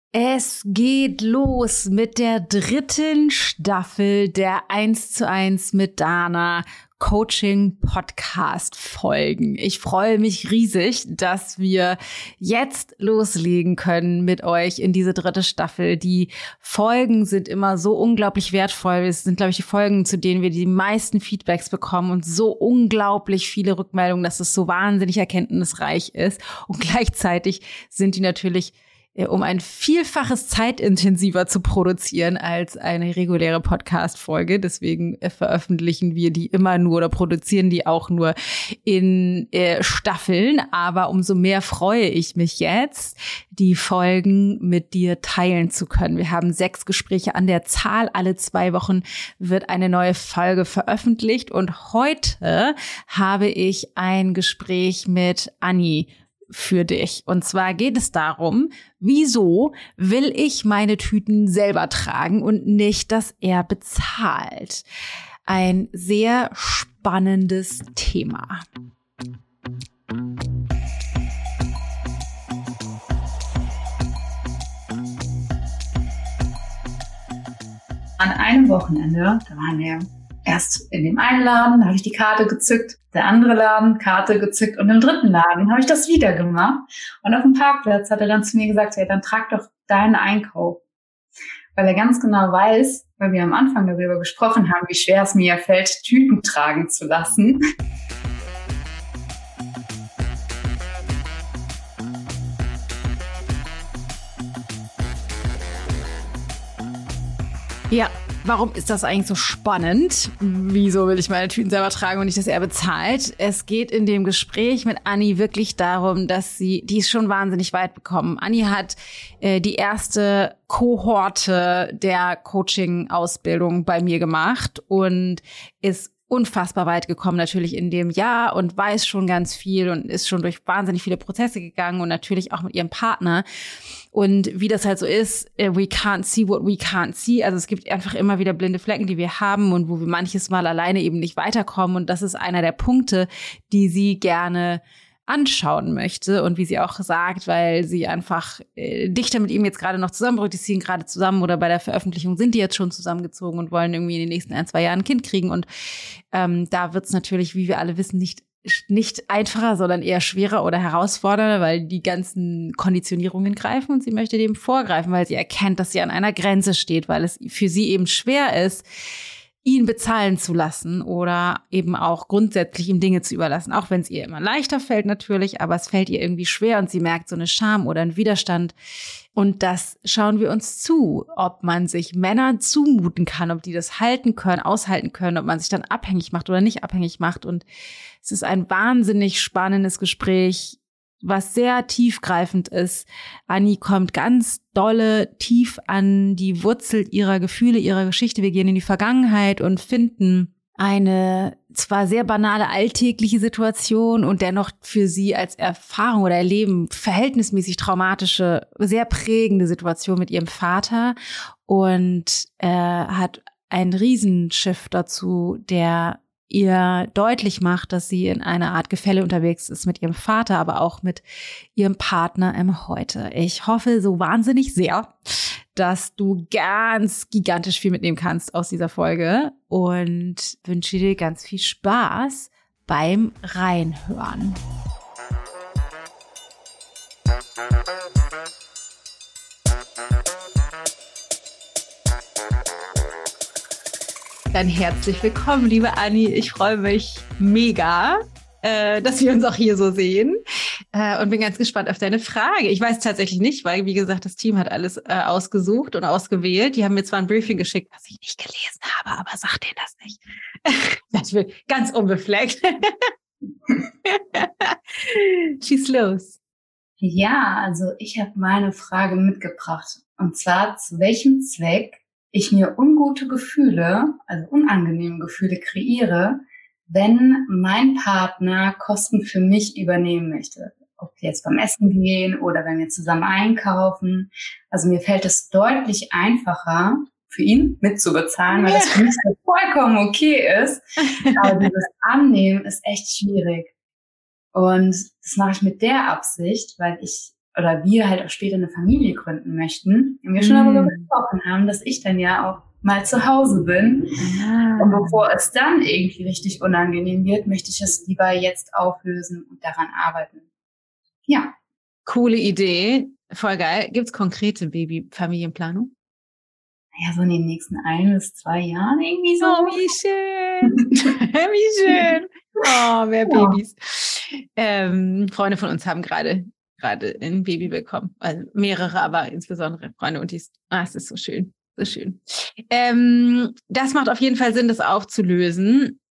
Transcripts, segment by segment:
Es geht los mit der 3. Staffel der 1:1 mit Dana Coaching-Podcast-Folgen. Ich freue mich riesig, dass wir jetzt loslegen können mit euch in diese 3. Staffel. Die Folgen sind immer so unglaublich wertvoll. Es sind, glaube ich, die Folgen, zu denen wir die meisten Feedbacks bekommen und so unglaublich viele Rückmeldungen, dass es so wahnsinnig erkenntnisreich ist. Und gleichzeitig sind die natürlich um ein Vielfaches zeitintensiver zu produzieren als eine reguläre Podcast-Folge. Deswegen veröffentlichen wir die immer nur oder produzieren die auch nur in Staffeln. Aber umso mehr freue ich mich jetzt, die Folgen mit dir teilen zu können. Wir haben 6 Gespräche an der Zahl. Alle 2 Wochen wird eine neue Folge veröffentlicht. Und heute habe ich ein Gespräch mit Anni für dich. Und zwar geht es darum, wieso will ich meine Tüten selber tragen und nicht, dass er bezahlt? Ein sehr spannendes Thema. An einem Wochenende, da waren wir erst in dem einen Laden, da habe ich die Karte gezückt, der andere Laden, Karte gezückt und im 3. Laden habe ich das wieder gemacht. Und auf dem Parkplatz hat er dann zu mir gesagt, ja, dann trag doch deinen Einkauf. Weil er ganz genau weiß, weil wir am Anfang darüber gesprochen haben, wie schwer es mir fällt, Tüten tragen zu lassen. Ja, warum ist das eigentlich so spannend? Wieso will ich meine Tüten selber tragen und nicht, dass er bezahlt? Es geht in dem Gespräch mit Anni wirklich darum, dass die ist schon wahnsinnig weit gekommen. Anni hat die erste Kohorte der Coaching-Ausbildung bei mir gemacht und ist unfassbar weit gekommen natürlich in dem Jahr und weiß schon ganz viel und ist schon durch wahnsinnig viele Prozesse gegangen und natürlich auch mit ihrem Partner. Und wie das halt so ist, we can't see what we can't see. Also es gibt einfach immer wieder blinde Flecken, die wir haben und wo wir manches Mal alleine eben nicht weiterkommen. Und das ist einer der Punkte, die sie gerne anschauen möchte. Und wie sie auch sagt, weil sie einfach dichter mit ihm jetzt gerade noch zusammenbrücht, die ziehen gerade zusammen oder bei der Veröffentlichung sind die jetzt schon zusammengezogen und wollen irgendwie in den nächsten 1-2 Jahren ein Kind kriegen. Und da wird's natürlich, wie wir alle wissen, nicht einfacher, sondern eher schwerer oder herausfordernder, weil die ganzen Konditionierungen greifen und sie möchte dem vorgreifen, weil sie erkennt, dass sie an einer Grenze steht, weil es für sie eben schwer ist, ihn bezahlen zu lassen oder eben auch grundsätzlich ihm Dinge zu überlassen, auch wenn es ihr immer leichter fällt natürlich, aber es fällt ihr irgendwie schwer und sie merkt so eine Scham oder einen Widerstand. Und das schauen wir uns zu, ob man sich Männern zumuten kann, ob die das halten können, aushalten können, ob man sich dann abhängig macht oder nicht abhängig macht. Und es ist ein wahnsinnig spannendes Gespräch, was sehr tiefgreifend ist. Anni kommt ganz dolle tief an die Wurzel ihrer Gefühle, ihrer Geschichte. Wir gehen in die Vergangenheit und finden eine zwar sehr banale alltägliche Situation und dennoch für sie als Erfahrung oder Erleben verhältnismäßig traumatische, sehr prägende Situation mit ihrem Vater und hat einen Riesenschiff dazu, der ihr deutlich macht, dass sie in einer Art Gefälle unterwegs ist mit ihrem Vater, aber auch mit ihrem Partner im Heute. Ich hoffe so wahnsinnig sehr, dass du ganz gigantisch viel mitnehmen kannst aus dieser Folge und wünsche dir ganz viel Spaß beim Reinhören. Dann herzlich willkommen, liebe Anni. Ich freue mich mega, dass wir uns auch hier so sehen und bin ganz gespannt auf deine Frage. Ich weiß tatsächlich nicht, weil, wie gesagt, das Team hat alles ausgesucht und ausgewählt. Die haben mir zwar ein Briefing geschickt, was ich nicht gelesen habe, aber sag denen das nicht. Das wird ganz unbefleckt. Schieß los. Ja, also ich habe meine Frage mitgebracht. Und zwar, zu welchem Zweck ich mir ungute Gefühle, also unangenehme Gefühle kreiere, wenn mein Partner Kosten für mich übernehmen möchte. Ob wir jetzt beim Essen gehen oder wenn wir zusammen einkaufen. Also mir fällt es deutlich einfacher, für ihn mitzubezahlen, weil das für mich so vollkommen okay ist. Aber dieses Annehmen ist echt schwierig. Und das mache ich mit der Absicht, weil ich oder wir halt auch später eine Familie gründen möchten, und wir schon darüber gesprochen haben, dass ich dann ja auch mal zu Hause bin. Und bevor es dann irgendwie richtig unangenehm wird, möchte ich es lieber jetzt auflösen und daran arbeiten. Ja. Coole Idee. Voll geil. Gibt's konkrete Baby-Familienplanung? Ja, so in den nächsten 1 bis 2 Jahren irgendwie so. Oh, wie schön. Wie schön. Oh, mehr Babys. Freunde von uns haben gerade ein Baby bekommen. Also mehrere, aber insbesondere Freunde. Und es ist so schön. So schön. Das macht auf jeden Fall Sinn, das aufzulösen.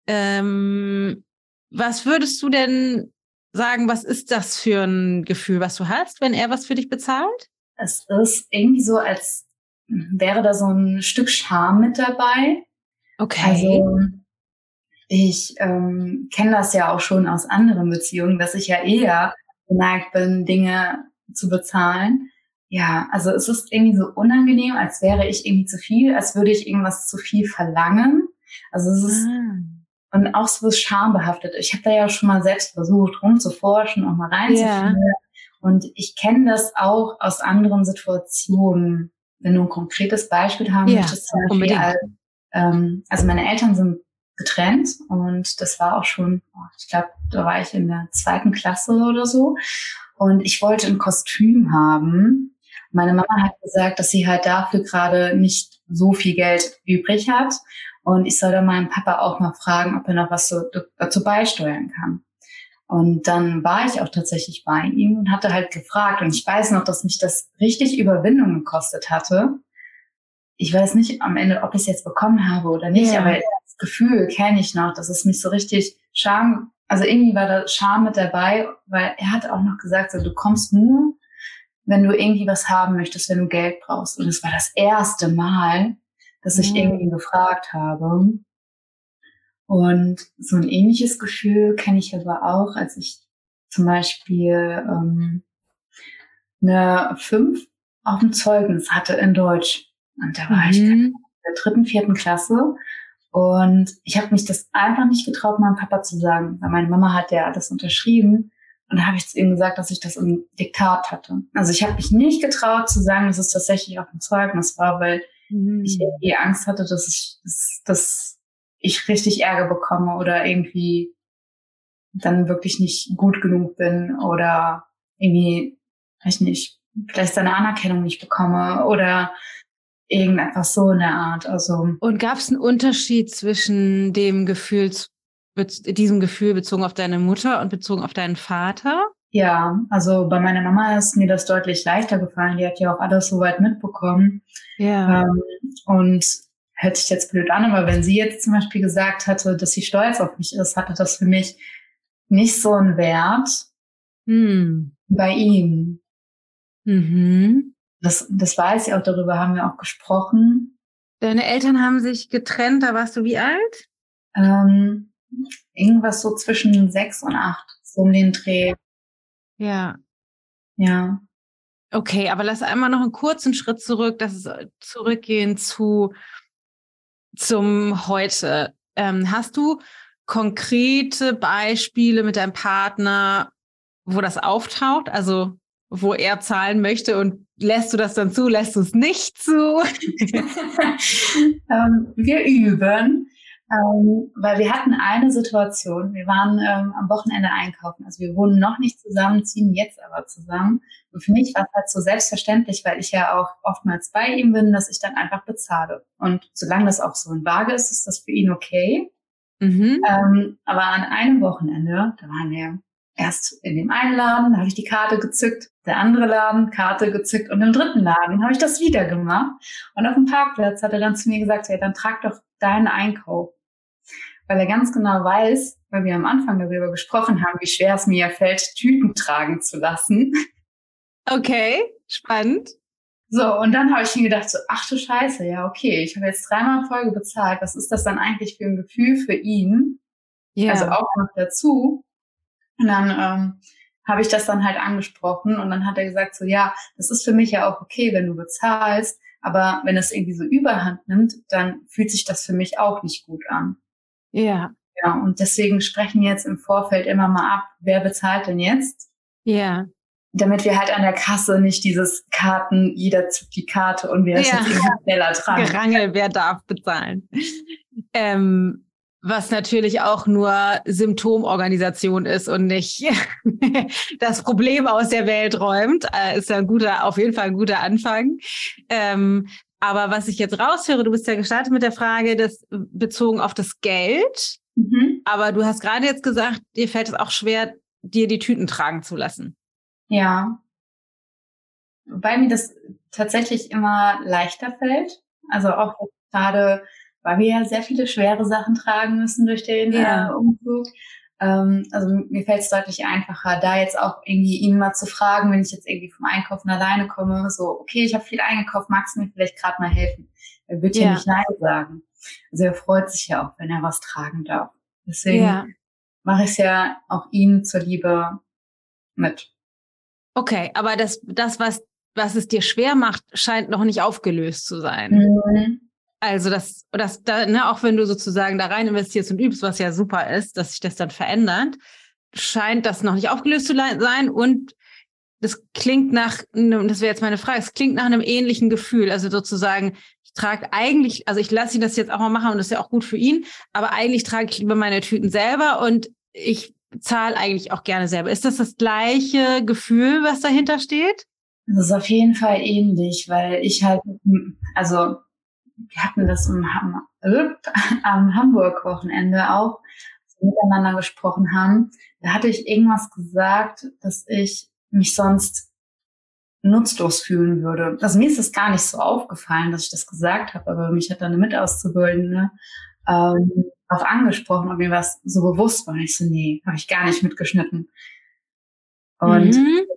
Was würdest du denn sagen, was ist das für ein Gefühl, was du hast, wenn er was für dich bezahlt? Es ist irgendwie so, als wäre da so ein Stück Scham mit dabei. Okay. Also ich kenne das ja auch schon aus anderen Beziehungen, dass ich ja eher geneigt bin, Dinge zu bezahlen. Ja, also es ist irgendwie so unangenehm, als wäre ich irgendwie zu viel, als würde ich irgendwas zu viel verlangen. Also es ist und auch so schambehaftet. Ich habe da ja schon mal selbst versucht, rumzuforschen, auch mal reinzufühlen. Yeah. Und ich kenne das auch aus anderen Situationen. Wenn du ein konkretes Beispiel haben möchtest, zum Beispiel also meine Eltern sind getrennt und das war auch schon, ich glaube, da war ich in der 2. Klasse oder so. Und ich wollte ein Kostüm haben. Meine Mama hat gesagt, dass sie halt dafür gerade nicht so viel Geld übrig hat. Und ich soll dann meinen Papa auch mal fragen, ob er noch was dazu beisteuern kann. Und dann war ich auch tatsächlich bei ihm und hatte halt gefragt. Und ich weiß noch, dass mich das richtig Überwindung gekostet hatte. Ich weiß nicht am Ende, ob ich es jetzt bekommen habe oder nicht, aber das Gefühl kenne ich noch, dass es mich so richtig also irgendwie war da Scham mit dabei, weil er hat auch noch gesagt, so, du kommst nur, wenn du irgendwie was haben möchtest, wenn du Geld brauchst. Und es war das erste Mal, dass ich irgendwie gefragt habe. Und so ein ähnliches Gefühl kenne ich aber auch, als ich zum Beispiel eine 5 auf dem Zeugnis hatte in Deutsch. Und da war ich in der 3., 4. Klasse. Und ich habe mich das einfach nicht getraut, meinem Papa zu sagen, weil meine Mama hat ja alles unterschrieben. Und da habe ich zu ihm gesagt, dass ich das im Diktat hatte. Also ich habe mich nicht getraut zu sagen, dass es tatsächlich auf dem Zeugnis war, weil ich irgendwie Angst hatte, dass ich richtig Ärger bekomme oder irgendwie dann wirklich nicht gut genug bin oder irgendwie, weiß nicht, vielleicht seine Anerkennung nicht bekomme oder irgendetwas so in der Art. Also. Und gab es einen Unterschied zwischen diesem Gefühl bezogen auf deine Mutter und bezogen auf deinen Vater? Ja, also bei meiner Mama ist mir das deutlich leichter gefallen. Die hat ja auch alles soweit mitbekommen. Ja. Und hört sich jetzt blöd an, aber wenn sie jetzt zum Beispiel gesagt hatte, dass sie stolz auf mich ist, hatte das für mich nicht so einen Wert bei ihm. Das weiß ich auch, darüber haben wir auch gesprochen. Deine Eltern haben sich getrennt, da warst du wie alt? Irgendwas so zwischen 6 und 8, so um den Dreh. Ja. Ja. Okay, aber lass einmal noch einen kurzen Schritt zurückgehen zum Heute. Hast du konkrete Beispiele mit deinem Partner, wo das auftaucht? Also, wo er zahlen möchte und lässt du das dann zu, lässt du es nicht zu? Wir üben. Weil wir hatten eine Situation, wir waren am Wochenende einkaufen, also wir wohnen noch nicht zusammen, ziehen jetzt aber zusammen. Und für mich war es halt so selbstverständlich, weil ich ja auch oftmals bei ihm bin, dass ich dann einfach bezahle. Und solange das auch so in Waage ist, ist das für ihn okay. Aber an einem Wochenende, da waren wir erst in dem einen Laden, da habe ich die Karte gezückt, der andere Laden, Karte gezückt und im 3. Laden habe ich das wieder gemacht. Und auf dem Parkplatz hat er dann zu mir gesagt, ja, dann trag doch deinen Einkauf. Weil er ganz genau weiß, weil wir am Anfang darüber gesprochen haben, wie schwer es mir fällt, Tüten tragen zu lassen. Okay, spannend. So, und dann habe ich mir gedacht, so, ach du Scheiße, ja, okay, ich habe jetzt 3-mal in Folge bezahlt. Was ist das dann eigentlich für ein Gefühl für ihn? Yeah. Also auch noch dazu. Und dann habe ich das dann halt angesprochen und dann hat er gesagt, so, ja, das ist für mich ja auch okay, wenn du bezahlst, aber wenn es irgendwie so Überhand nimmt, dann fühlt sich das für mich auch nicht gut an. Ja. Ja, und deswegen sprechen wir jetzt im Vorfeld immer mal ab, wer bezahlt denn jetzt? Ja. damit wir halt an der Kasse nicht dieses Karten, jeder zückt die Karte und wer ist jetzt irgendwie schneller dran. Gerangel, wer darf bezahlen. Was natürlich auch nur Symptomorganisation ist und nicht das Problem aus der Welt räumt, ist ja auf jeden Fall ein guter Anfang. Aber was ich jetzt raushöre, du bist ja gestartet mit der Frage, bezogen auf das Geld. Aber du hast gerade jetzt gesagt, dir fällt es auch schwer, dir die Tüten tragen zu lassen. Ja. Wobei mir das tatsächlich immer leichter fällt. Also auch jetzt gerade, weil wir ja sehr viele schwere Sachen tragen müssen durch den Umzug. Also mir fällt es deutlich einfacher, da jetzt auch irgendwie ihn mal zu fragen, wenn ich jetzt irgendwie vom Einkaufen alleine komme, so, okay, ich habe viel eingekauft, magst du mir vielleicht gerade mal helfen? Er wird ja nicht Nein sagen. Also er freut sich ja auch, wenn er was tragen darf. Deswegen mache ich es ja auch ihm zur Liebe mit. Okay, aber das was es dir schwer macht, scheint noch nicht aufgelöst zu sein. Mhm. Also auch wenn du sozusagen da rein investierst und übst, was ja super ist, dass sich das dann verändert, scheint das noch nicht aufgelöst zu sein. Und das klingt das wäre jetzt meine Frage, es klingt nach einem ähnlichen Gefühl. Also sozusagen, ich trage eigentlich, also ich lasse ihn das jetzt auch mal machen und das ist ja auch gut für ihn, aber eigentlich trage ich lieber meine Tüten selber und ich zahle eigentlich auch gerne selber. Ist das gleiche Gefühl, was dahinter steht? Das ist auf jeden Fall ähnlich, weil ich halt, also wir hatten das am Hamburg-Wochenende auch, als wir miteinander gesprochen haben. Da hatte ich irgendwas gesagt, dass ich mich sonst nutzlos fühlen würde. Also mir ist es gar nicht so aufgefallen, dass ich das gesagt habe, aber mich hat dann eine Mitauszubildende darauf angesprochen, ob mir was so bewusst war. Ich so, nee, habe ich gar nicht mitgeschnitten. Und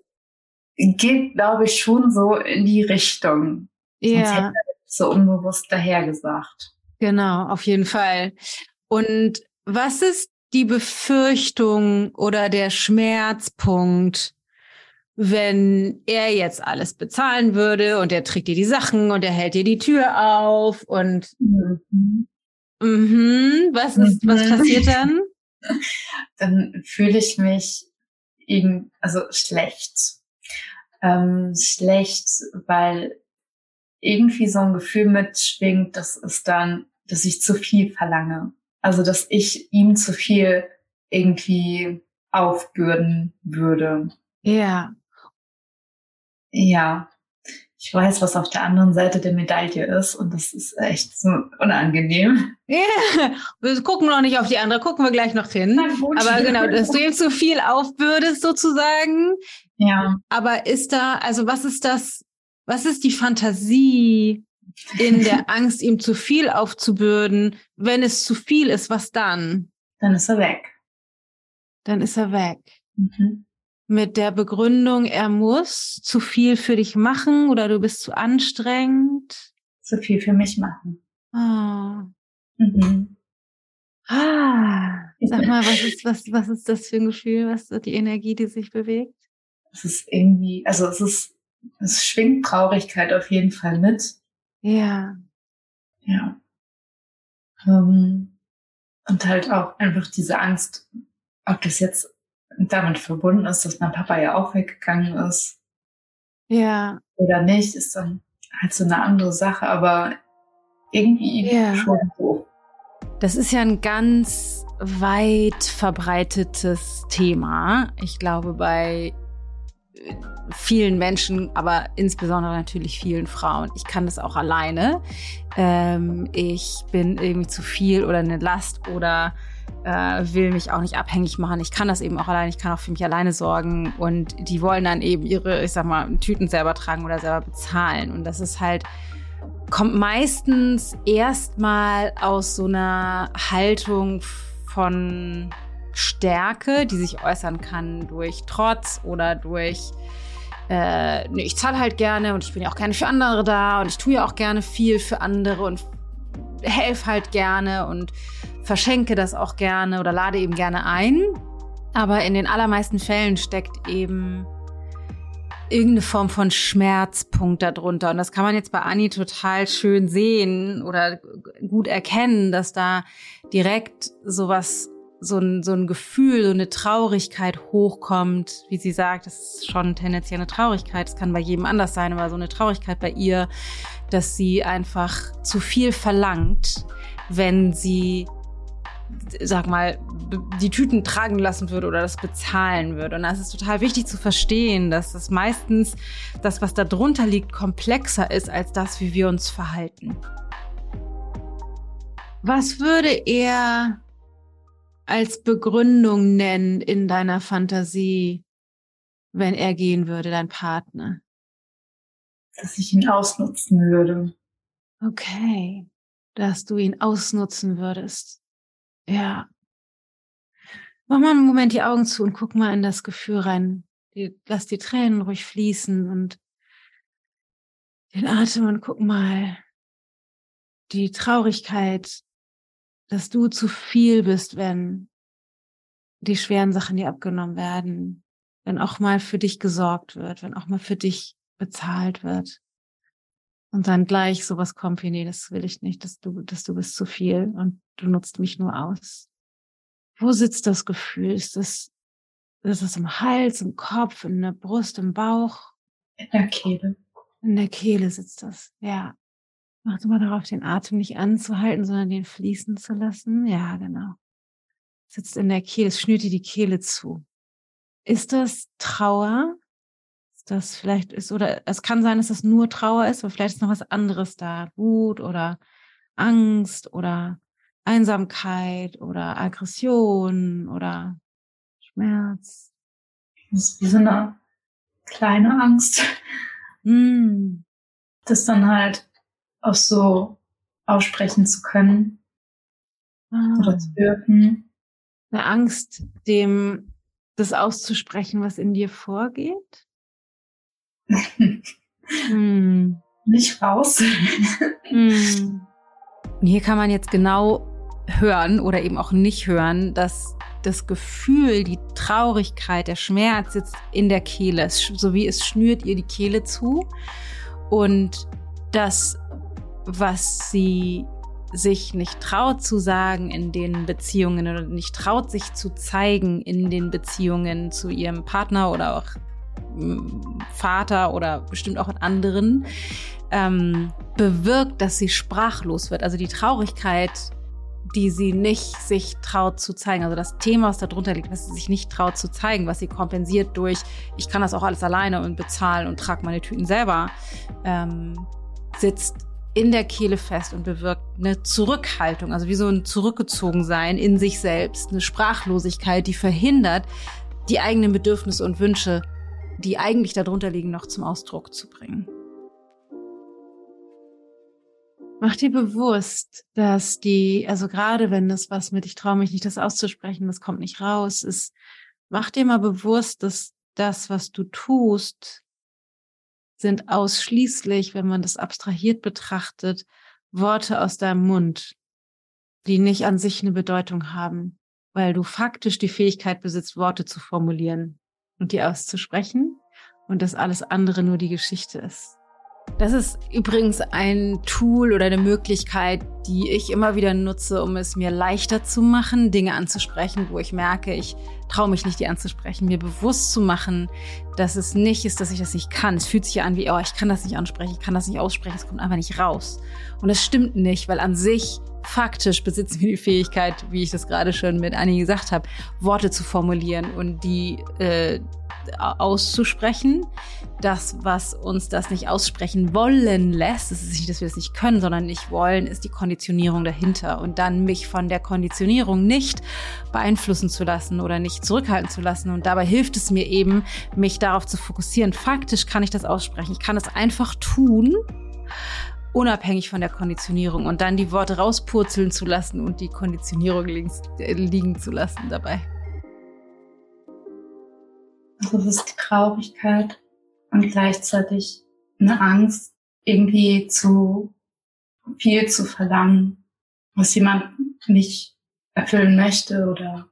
geht, glaube ich, schon so in die Richtung. Sonst hätte er so unbewusst dahergesagt. Genau, auf jeden Fall. Und was ist die Befürchtung oder der Schmerzpunkt, wenn er jetzt alles bezahlen würde und er trägt dir die Sachen und er hält dir die Tür auf und was passiert dann? Dann fühle ich mich schlecht. Schlecht, weil irgendwie so ein Gefühl mitschwingt, dass ich zu viel verlange. Also, dass ich ihm zu viel irgendwie aufbürden würde. Ja. Ja. Ich weiß, was auf der anderen Seite der Medaille ist und das ist echt so unangenehm. Ja, wir gucken noch nicht auf die andere, gucken wir gleich noch hin. Aber genau, dass du ihm zu viel aufbürdest sozusagen. Ja. Aber was ist die Fantasie in der Angst, ihm zu viel aufzubürden? Wenn es zu viel ist, was dann? Dann ist er weg. Mit der Begründung, er muss zu viel für dich machen oder du bist zu anstrengend? Zu viel für mich machen. Sag mal, was ist das für ein Gefühl? Was ist die Energie, die sich bewegt? Es ist irgendwie, es schwingt Traurigkeit auf jeden Fall mit. Ja. Ja. Und halt auch einfach diese Angst, ob das jetzt damit verbunden ist, dass mein Papa ja auch weggegangen ist. Ja. Oder nicht, ist dann halt so eine andere Sache, aber irgendwie schon so. Das ist ja ein ganz weit verbreitetes Thema. Ich glaube, bei vielen Menschen, aber insbesondere natürlich vielen Frauen. Ich kann das auch alleine. Ich bin irgendwie zu viel oder eine Last oder will mich auch nicht abhängig machen. Ich kann das eben auch alleine. Ich kann auch für mich alleine sorgen. Und die wollen dann eben ihre, ich sag mal, Tüten selber tragen oder selber bezahlen. Und das ist halt, kommt meistens erstmal aus so einer Haltung von Stärke, die sich äußern kann durch Trotz oder durch ich zahle halt gerne und ich bin ja auch gerne für andere da und ich tue ja auch gerne viel für andere und helfe halt gerne und verschenke das auch gerne oder lade eben gerne ein. Aber in den allermeisten Fällen steckt eben irgendeine Form von Schmerzpunkt darunter. Und das kann man jetzt bei Anni total schön sehen oder gut erkennen, dass da direkt sowas so ein Gefühl, so eine Traurigkeit hochkommt, wie sie sagt, das ist schon tendenziell eine Traurigkeit, das kann bei jedem anders sein, aber so eine Traurigkeit bei ihr, dass sie einfach zu viel verlangt, wenn sie, sag mal, die Tüten tragen lassen würde oder das bezahlen würde. Und das ist total wichtig zu verstehen, dass das meistens das, was da drunter liegt, komplexer ist als das, wie wir uns verhalten. Was würde er als Begründung nennen in deiner Fantasie, wenn er gehen würde, dein Partner? Dass ich ihn ausnutzen würde. Okay, dass du ihn ausnutzen würdest. Ja. Mach mal einen Moment die Augen zu und guck mal in das Gefühl rein. Lass die Tränen ruhig fließen und den Atem und guck mal die Traurigkeit, dass du zu viel bist, wenn die schweren Sachen dir abgenommen werden, wenn auch mal für dich gesorgt wird, wenn auch mal für dich bezahlt wird. Und dann gleich sowas kommt wie, nee, das will ich nicht, dass du bist zu viel und du nutzt mich nur aus. Wo sitzt das Gefühl? Ist es im Hals, im Kopf, in der Brust, im Bauch? In der Kehle. In der Kehle sitzt das, ja. Mach du mal darauf, den Atem nicht anzuhalten, sondern den fließen zu lassen. Ja, genau. Sitzt in der Kehle, es schnürt dir die Kehle zu. Ist das Trauer? Ist das vielleicht oder es kann sein, dass das nur Trauer ist, aber vielleicht ist noch was anderes da. Wut oder Angst oder Einsamkeit oder Aggression oder Schmerz. Das ist wie so eine kleine Angst. Das dann halt auch so aussprechen zu können. Oder zu dürfen. Eine Angst, dem das auszusprechen, was in dir vorgeht? Nicht raus. Und hier kann man jetzt genau hören oder eben auch nicht hören, dass das Gefühl, die Traurigkeit, der Schmerz sitzt in der Kehle, so wie es schnürt ihr die Kehle zu. Und das, was sie sich nicht traut zu sagen in den Beziehungen oder nicht traut sich zu zeigen in den Beziehungen zu ihrem Partner oder auch Vater oder bestimmt auch in anderen, bewirkt, dass sie sprachlos wird. Also die Traurigkeit, die sie nicht sich traut zu zeigen, also das Thema, was da drunter liegt, was sie sich nicht traut zu zeigen, was sie kompensiert durch, ich kann das auch alles alleine und bezahlen und trage meine Tüten selber, sitzt in der Kehle fest und bewirkt eine Zurückhaltung, also wie so ein Zurückgezogensein in sich selbst, eine Sprachlosigkeit, die verhindert, die eigenen Bedürfnisse und Wünsche, die eigentlich darunter liegen, noch zum Ausdruck zu bringen. Mach dir bewusst, dass also gerade wenn das was mit, ich traue mich nicht, das auszusprechen, das kommt nicht raus, mach dir mal bewusst, dass das, was du tust, sind ausschließlich, wenn man das abstrahiert betrachtet, Worte aus deinem Mund, die nicht an sich eine Bedeutung haben, weil du faktisch die Fähigkeit besitzt, Worte zu formulieren und die auszusprechen und dass alles andere nur die Geschichte ist. Das ist übrigens ein Tool oder eine Möglichkeit, die ich immer wieder nutze, um es mir leichter zu machen, Dinge anzusprechen, wo ich merke, ich traue mich nicht, die anzusprechen, mir bewusst zu machen, dass es nicht ist, dass ich das nicht kann. Es fühlt sich ja an wie, ich kann das nicht ansprechen, ich kann das nicht aussprechen, es kommt einfach nicht raus. Und das stimmt nicht, weil an sich faktisch besitzen wir die Fähigkeit, wie ich das gerade schon mit Anni gesagt habe, Worte zu formulieren und die auszusprechen. Das, was uns das nicht aussprechen wollen lässt, das ist nicht, dass wir das nicht können, sondern nicht wollen, ist die Konditionierung dahinter. Und dann mich von der Konditionierung nicht beeinflussen zu lassen oder nicht zurückhalten zu lassen. Und dabei hilft es mir eben, mich darauf zu fokussieren. Faktisch kann ich das aussprechen. Ich kann es einfach tun, unabhängig von der Konditionierung und dann die Worte rauspurzeln zu lassen und die Konditionierung liegen zu lassen dabei. Also das ist die Traurigkeit und gleichzeitig eine Angst, irgendwie zu viel zu verlangen, was jemand nicht erfüllen möchte oder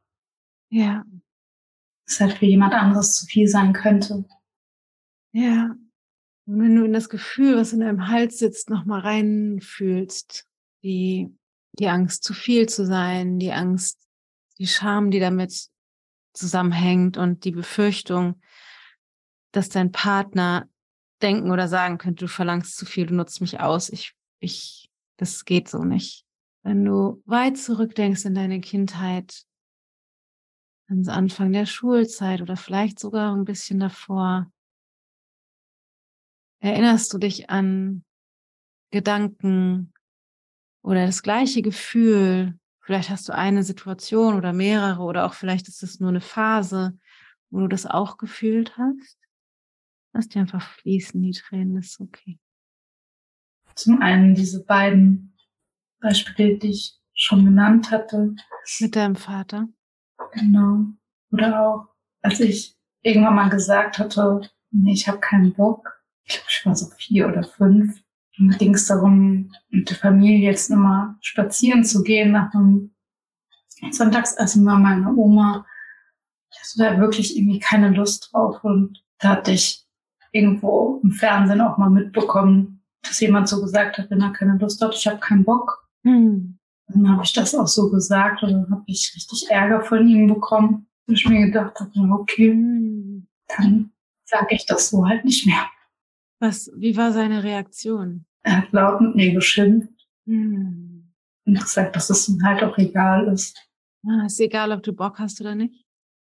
es halt für jemand anderes zu viel sein könnte. Ja. Und wenn du in das Gefühl, was in deinem Hals sitzt, nochmal reinfühlst, die Angst, zu viel zu sein, die Angst, die Scham, die damit zusammenhängt und die Befürchtung, dass dein Partner denken oder sagen könnte, du verlangst zu viel, du nutzt mich aus, das geht so nicht. Wenn du weit zurückdenkst in deine Kindheit, ans Anfang der Schulzeit oder vielleicht sogar ein bisschen davor, erinnerst du dich an Gedanken oder das gleiche Gefühl? Vielleicht hast du eine Situation oder mehrere oder auch vielleicht ist es nur eine Phase, wo du das auch gefühlt hast. Lass die einfach fließen, die Tränen, ist okay. Zum einen diese beiden Beispiele, die ich schon genannt hatte. Mit deinem Vater? Genau. Oder auch, als ich irgendwann mal gesagt hatte, nee, ich habe keinen Bock. Ich glaube, ich war so 4 oder 5. Und da ging es darum, mit der Familie jetzt nochmal spazieren zu gehen nach einem Sonntagsessen bei meiner Oma. Ich hatte da wirklich irgendwie keine Lust drauf. Und da hatte ich irgendwo im Fernsehen auch mal mitbekommen, dass jemand so gesagt hat, wenn er keine Lust hat, ich habe keinen Bock. Dann habe ich das auch so gesagt und dann habe ich richtig Ärger von ihm bekommen. Und ich mir gedacht habe, okay, dann sage ich das so halt nicht mehr. Wie war seine Reaktion? Er hat laut mit mir geschimpft und gesagt, dass es ihm halt auch egal ist. Ist egal, ob du Bock hast oder nicht?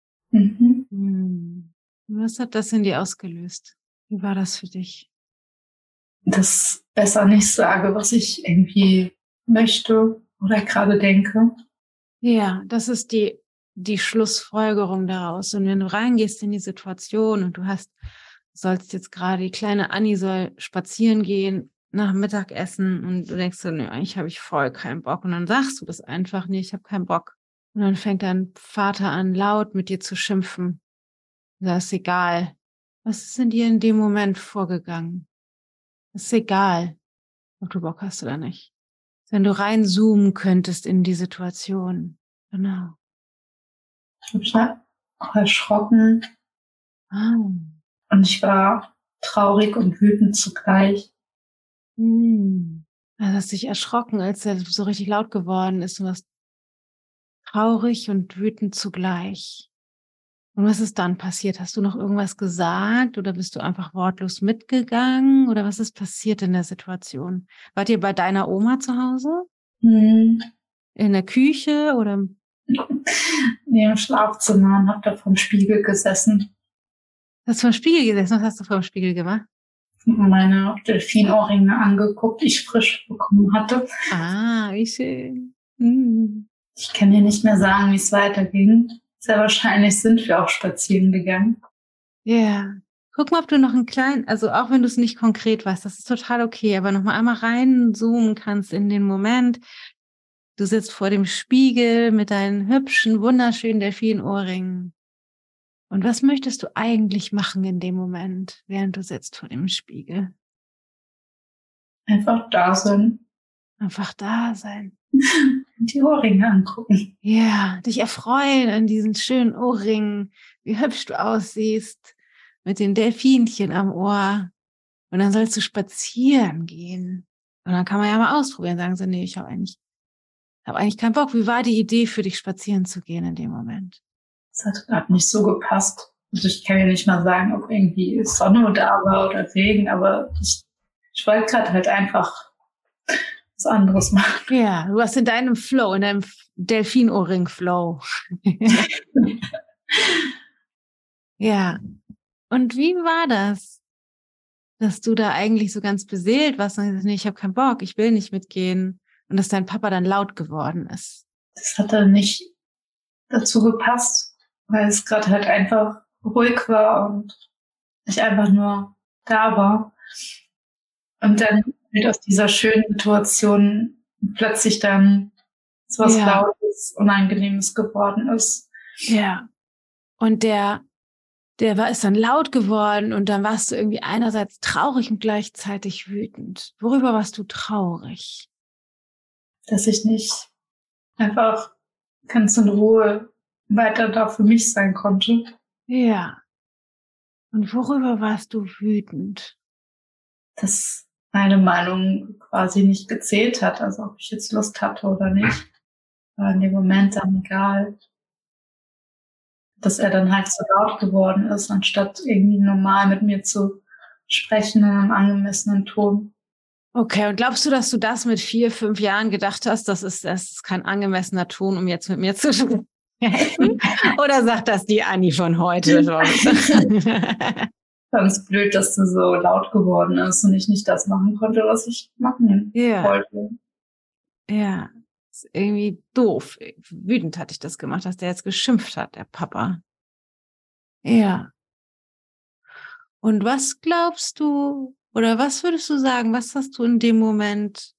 Was hat das in dir ausgelöst? Wie war das für dich? Dass ich besser nicht sage, was ich irgendwie möchte oder gerade denke. Ja, das ist die Schlussfolgerung daraus. Und wenn du reingehst in die Situation und du sollst jetzt gerade, die kleine Anni soll spazieren gehen nach dem Mittagessen und du denkst so, nee, eigentlich habe ich voll keinen Bock. Und dann sagst du das einfach, nee, ich habe keinen Bock. Und dann fängt dein Vater an, laut mit dir zu schimpfen. Das ist egal. Was ist in dir in dem Moment vorgegangen? Es ist egal, ob du Bock hast oder nicht. Wenn du reinzoomen könntest in die Situation. Genau. Ich war auch erschrocken und ich war traurig und wütend zugleich. Also hast dich erschrocken, als er so richtig laut geworden ist. Du warst traurig und wütend zugleich. Und was ist dann passiert? Hast du noch irgendwas gesagt oder bist du einfach wortlos mitgegangen? Oder was ist passiert in der Situation? Wart ihr bei deiner Oma zu Hause? In der Küche oder? Nee, im Schlafzimmer und habe da vorm Spiegel gesessen. Hast du vor dem Spiegel gesessen? Was hast du vor dem Spiegel gemacht? Meine Delfinohrringe angeguckt, die ich frisch bekommen hatte. Wie schön. Ich kann dir nicht mehr sagen, wie es weiterging. Sehr wahrscheinlich sind wir auch spazieren gegangen. Ja. Yeah. Guck mal, ob du noch einen kleinen, also auch wenn du es nicht konkret weißt, das ist total okay, aber noch mal einmal reinzoomen kannst in den Moment. Du sitzt vor dem Spiegel mit deinen hübschen, wunderschönen Delfinohrringen. Und was möchtest du eigentlich machen in dem Moment, während du sitzt vor dem Spiegel? Einfach da sein. Einfach da sein. Die Ohrringe angucken. Ja, dich erfreuen an diesen schönen Ohrringen, wie hübsch du aussiehst, mit den Delfinchen am Ohr. Und dann sollst du spazieren gehen. Und dann kann man ja mal ausprobieren, sagen sie, nee, ich habe eigentlich keinen Bock. Wie war die Idee für dich, spazieren zu gehen in dem Moment? Das hat gerade nicht so gepasst. Also ich kann ja nicht mal sagen, ob irgendwie Sonne da war oder Regen, aber ich wollte gerade halt einfach was anderes machen. Ja, du warst in deinem Flow, in deinem Delfinohrring-Flow. Ja. Und wie war das, dass du da eigentlich so ganz beseelt warst und gesagt, nee, ich habe keinen Bock, ich will nicht mitgehen und dass dein Papa dann laut geworden ist? Das hat dann nicht dazu gepasst, weil es gerade halt einfach ruhig war und ich einfach nur da war. Und dann halt aus dieser schönen Situation plötzlich dann so was Lautes, Unangenehmes geworden ist. Ja. Und der ist dann laut geworden und dann warst du irgendwie einerseits traurig und gleichzeitig wütend. Worüber warst du traurig? Dass ich nicht einfach ganz in Ruhe weiter da für mich sein konnte. Ja. Und worüber warst du wütend? Dass meine Meinung quasi nicht gezählt hat, also ob ich jetzt Lust hatte oder nicht, war in dem Moment dann egal. dass er dann halt so laut geworden ist, anstatt irgendwie normal mit mir zu sprechen in einem angemessenen Ton. Okay, und glaubst du, dass du das mit 4, 5 Jahren gedacht hast, das ist kein angemessener Ton, um jetzt mit mir zu sprechen? Oder sagt das die Anni von heute schon? Ganz blöd, dass du so laut geworden ist und ich nicht das machen konnte, was ich machen wollte. Ja, ist irgendwie doof. Wütend hatte ich das gemacht, dass der jetzt geschimpft hat, der Papa. Ja. Und was glaubst du, oder was würdest du sagen, was hast du in dem Moment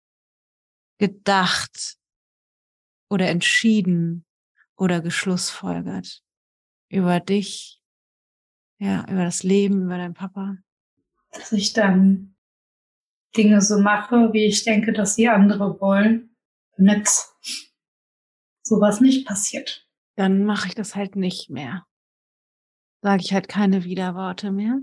gedacht oder entschieden oder geschlussfolgert über dich, ja, über das Leben, über deinen Papa? Dass ich dann Dinge so mache, wie ich denke, dass sie andere wollen, damit sowas nicht passiert. Dann mache ich das halt nicht mehr. Sage ich halt keine Widerworte mehr.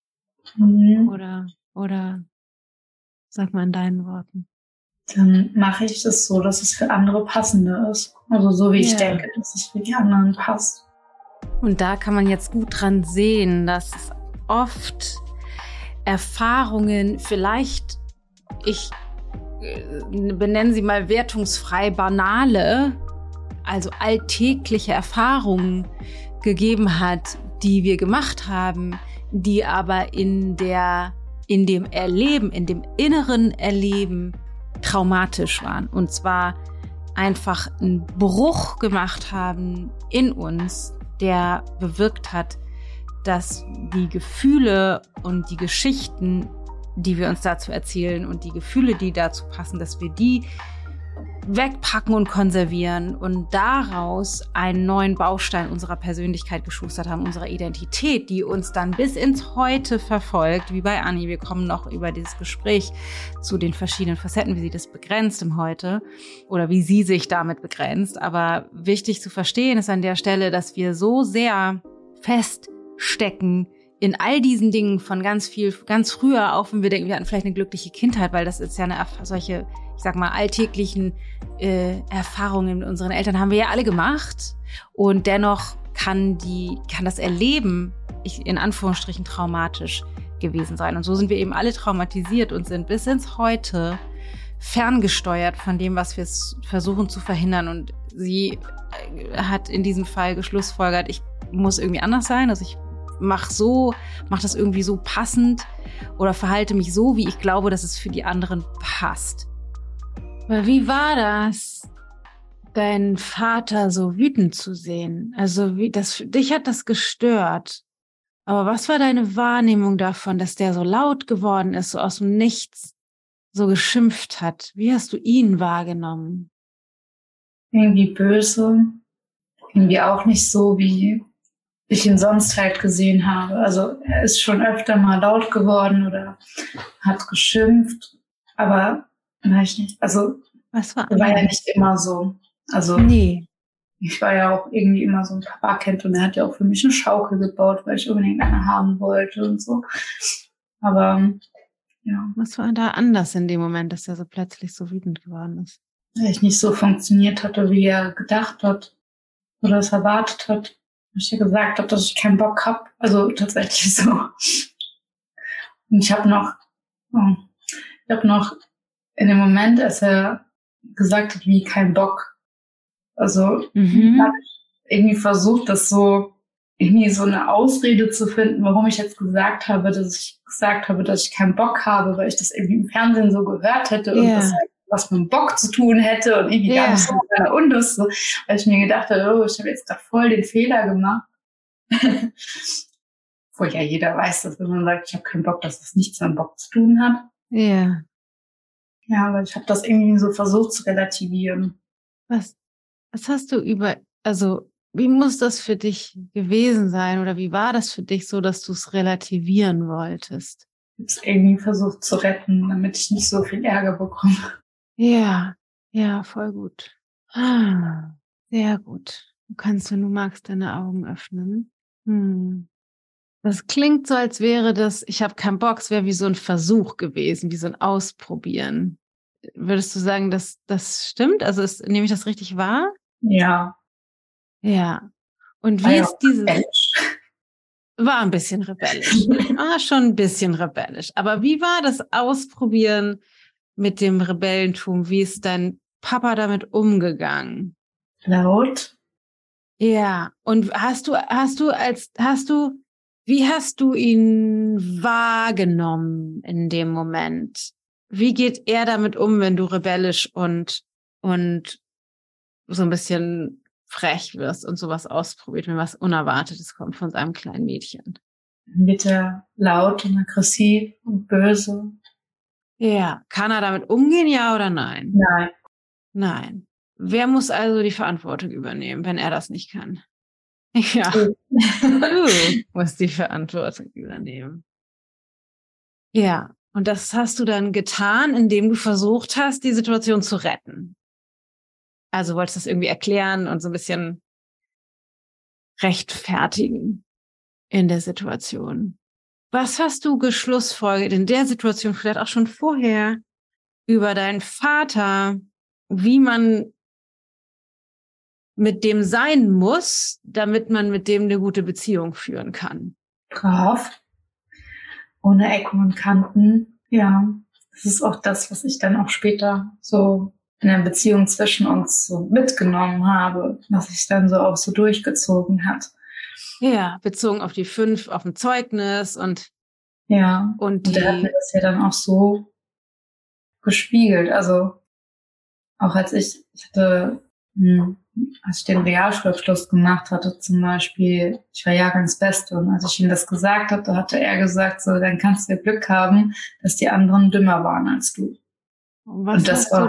Oder sag mal in deinen Worten. Dann mache ich das so, dass es für andere passender ist. Also so wie ich denke, dass es für die anderen passt. Und da kann man jetzt gut dran sehen, dass oft Erfahrungen vielleicht, ich benenne sie mal wertungsfrei banale, also alltägliche Erfahrungen gegeben hat, die wir gemacht haben, die aber in dem Erleben, in dem inneren Erleben traumatisch waren. Und zwar einfach einen Bruch gemacht haben in uns, der bewirkt hat, dass die Gefühle und die Geschichten, die wir uns dazu erzählen und die Gefühle, die dazu passen, dass wir die wegpacken und konservieren und daraus einen neuen Baustein unserer Persönlichkeit geschustert haben, unserer Identität, die uns dann bis ins Heute verfolgt, wie bei Anni. Wir kommen noch über dieses Gespräch zu den verschiedenen Facetten, wie sie das begrenzt im Heute oder wie sie sich damit begrenzt. Aber wichtig zu verstehen ist an der Stelle, dass wir so sehr feststecken in all diesen Dingen von ganz früher, auch wenn wir denken, wir hatten vielleicht eine glückliche Kindheit, weil das ist ja solche, ich sag mal, alltäglichen Erfahrungen mit unseren Eltern haben wir ja alle gemacht. Und dennoch kann das Erleben in Anführungsstrichen traumatisch gewesen sein. Und so sind wir eben alle traumatisiert und sind bis ins Heute ferngesteuert von dem, was wir versuchen zu verhindern. Und sie hat in diesem Fall geschlussfolgert, ich muss irgendwie anders sein, also ich mach das irgendwie so passend oder verhalte mich so, wie ich glaube, dass es für die anderen passt. Aber wie war das, deinen Vater so wütend zu sehen? Also dich hat das gestört. Aber was war deine Wahrnehmung davon, dass der so laut geworden ist, so aus dem Nichts so geschimpft hat? Wie hast du ihn wahrgenommen? Irgendwie böse, irgendwie auch nicht so, wie ich ihn sonst halt gesehen habe. Also er ist schon öfter mal laut geworden oder hat geschimpft, aber weiß nicht. Also war ja nicht immer so. Also nee. Ich war ja auch irgendwie immer so ein Papakind und er hat ja auch für mich eine Schaukel gebaut, weil ich unbedingt eine haben wollte und so. Aber ja. Was war da anders in dem Moment, dass er so plötzlich so wütend geworden ist? Weil ich nicht so funktioniert hatte, wie er gedacht hat oder es erwartet hat. Ich ja gesagt habe, dass ich keinen Bock habe. Also tatsächlich so. Und ich habe noch in dem Moment, als er gesagt hat, wie kein Bock. Also habe ich irgendwie versucht, das so irgendwie so eine Ausrede zu finden, warum ich jetzt gesagt habe, dass ich keinen Bock habe, weil ich das irgendwie im Fernsehen so gehört hätte und das halt was mit dem Bock zu tun hätte und irgendwie gar nicht so mit meiner Unlust, so, weil ich mir gedacht habe, oh, ich habe jetzt gerade voll den Fehler gemacht. Wo ja jeder weiß, dass wenn man sagt, ich habe keinen Bock, dass das nichts mit dem Bock zu tun hat. Ja. Ja, aber ich habe das irgendwie so versucht zu relativieren. Was hast du wie muss das für dich gewesen sein oder wie war das für dich so, dass du es relativieren wolltest? Ich habe es irgendwie versucht zu retten, damit ich nicht so viel Ärger bekomme. Ja, voll gut. Sehr gut. Wenn du magst, deine Augen öffnen. Das klingt so, als wäre ich habe keinen Bock, es wäre wie so ein Versuch gewesen, wie so ein Ausprobieren. Würdest du sagen, dass das stimmt? Also nehme ich das richtig wahr? Ja. Ja. Und wie ist dieses... War ein bisschen rebellisch. Schon ein bisschen rebellisch. Aber wie war das Ausprobieren mit dem Rebellentum? Wie ist dein Papa damit umgegangen? Laut. Ja. Und wie hast du ihn wahrgenommen in dem Moment? Wie geht er damit um, wenn du rebellisch und so ein bisschen frech wirst und sowas ausprobiert, wenn was Unerwartetes kommt von seinem kleinen Mädchen? Wird er laut und aggressiv und böse? Ja. Kann er damit umgehen, ja oder nein? Nein. Nein. Wer muss also die Verantwortung übernehmen, wenn er das nicht kann? Ja. Du musst die Verantwortung übernehmen. Ja. Und das hast du dann getan, indem du versucht hast, die Situation zu retten. Also wolltest du das irgendwie erklären und so ein bisschen rechtfertigen in der Situation. Was hast du geschlussfolgert in der Situation, vielleicht auch schon vorher, über deinen Vater, wie man mit dem sein muss, damit man mit dem eine gute Beziehung führen kann? Brav. Ohne Ecken und Kanten. Ja, das ist auch das, was ich dann auch später so in der Beziehung zwischen uns so mitgenommen habe, was sich dann so auch so durchgezogen hat. Ja, bezogen auf die 5 auf dem Zeugnis und ja, und der hat mir das ja dann auch so gespiegelt. Also auch als ich den Realschulabschluss gemacht hatte zum Beispiel, ich war Jahrgangsbeste, und als ich ihm das gesagt habe, da hatte er gesagt, so, dann kannst du ja Glück haben, dass die anderen dümmer waren als du. Was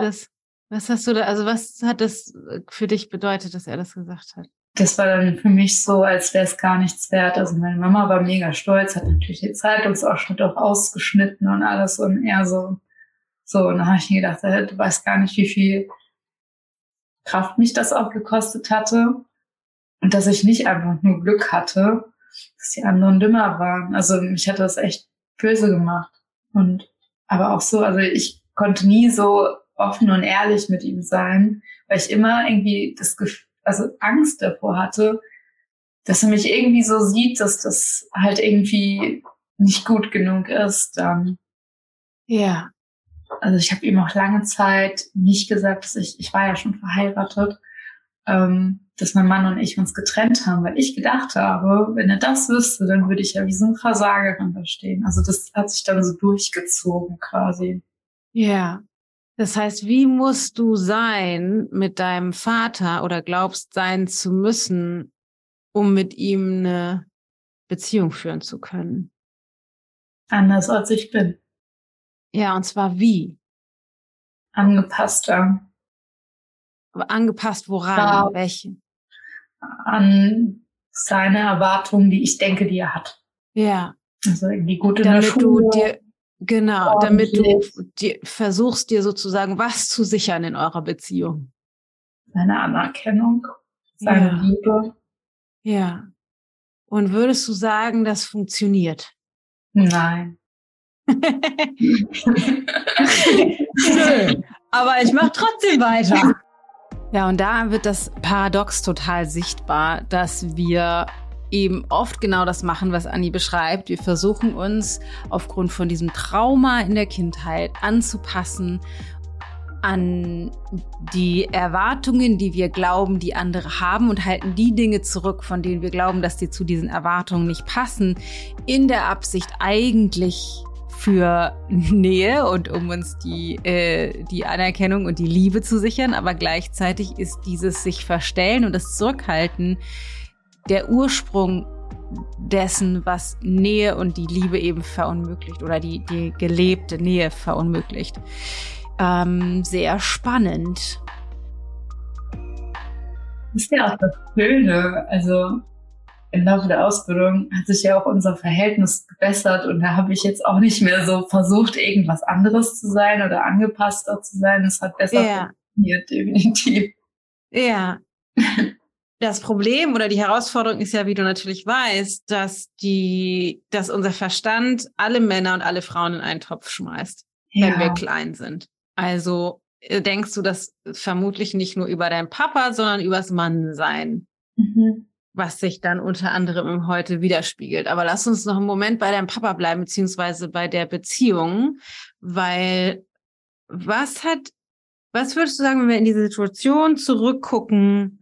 hat das für dich bedeutet, dass er das gesagt hat? Das war dann für mich so, als wäre es gar nichts wert. Also meine Mama war mega stolz, hat natürlich den Zeitungsausschnitt auch ausgeschnitten und alles, und er so, und dann habe ich mir gedacht, du weißt gar nicht, wie viel Kraft mich das auch gekostet hatte, und dass ich nicht einfach nur Glück hatte, dass die anderen dümmer waren. Also mich hat das echt böse gemacht. Und aber auch so, also ich konnte nie so offen und ehrlich mit ihm sein, weil ich immer irgendwie Angst davor hatte, dass er mich irgendwie so sieht, dass das halt irgendwie nicht gut genug ist dann. Ja. Also ich habe ihm auch lange Zeit nicht gesagt, dass ich war ja schon verheiratet, dass mein Mann und ich uns getrennt haben, weil ich gedacht habe, wenn er das wüsste, dann würde ich ja wie so eine Versagerin da stehen. Also das hat sich dann so durchgezogen quasi. Ja. Das heißt, wie musst du sein mit deinem Vater oder glaubst sein zu müssen, um mit ihm eine Beziehung führen zu können? Anders als ich bin. Ja, und zwar wie? Angepasster. Aber angepasst woran? Ja, welche? An seine Erwartungen, die ich denke, die er hat. Ja. Also irgendwie gut in damit der Schule. Damit du dir versuchst, dir sozusagen was zu sichern in eurer Beziehung. Seine Anerkennung, seine Liebe. Ja. Und würdest du sagen, das funktioniert? Nein. Aber ich mache trotzdem weiter. Ja, und da wird das Paradox total sichtbar, dass wir eben oft genau das machen, was Anni beschreibt. Wir versuchen uns aufgrund von diesem Trauma in der Kindheit anzupassen an die Erwartungen, die wir glauben, die andere haben, und halten die Dinge zurück, von denen wir glauben, dass die zu diesen Erwartungen nicht passen, in der Absicht eigentlich für Nähe und um uns die Anerkennung und die Liebe zu sichern. Aber gleichzeitig ist dieses sich verstellen und das Zurückhalten der Ursprung dessen, was Nähe und die Liebe eben verunmöglicht oder die gelebte Nähe verunmöglicht. Sehr spannend. Das ist ja auch das Schöne. Also im Laufe der Ausbildung hat sich ja auch unser Verhältnis gebessert, und da habe ich jetzt auch nicht mehr so versucht, irgendwas anderes zu sein oder angepasster zu sein. Es hat besser funktioniert, definitiv. Ja. Das Problem oder die Herausforderung ist ja, wie du natürlich weißt, dass unser Verstand alle Männer und alle Frauen in einen Topf schmeißt, wenn wir klein sind. Also denkst du das vermutlich nicht nur über deinen Papa, sondern übers Mannsein. Mhm. was sich dann unter anderem im Heute widerspiegelt. Aber lass uns noch einen Moment bei deinem Papa bleiben, beziehungsweise bei der Beziehung, weil was würdest du sagen, wenn wir in diese Situation zurückgucken,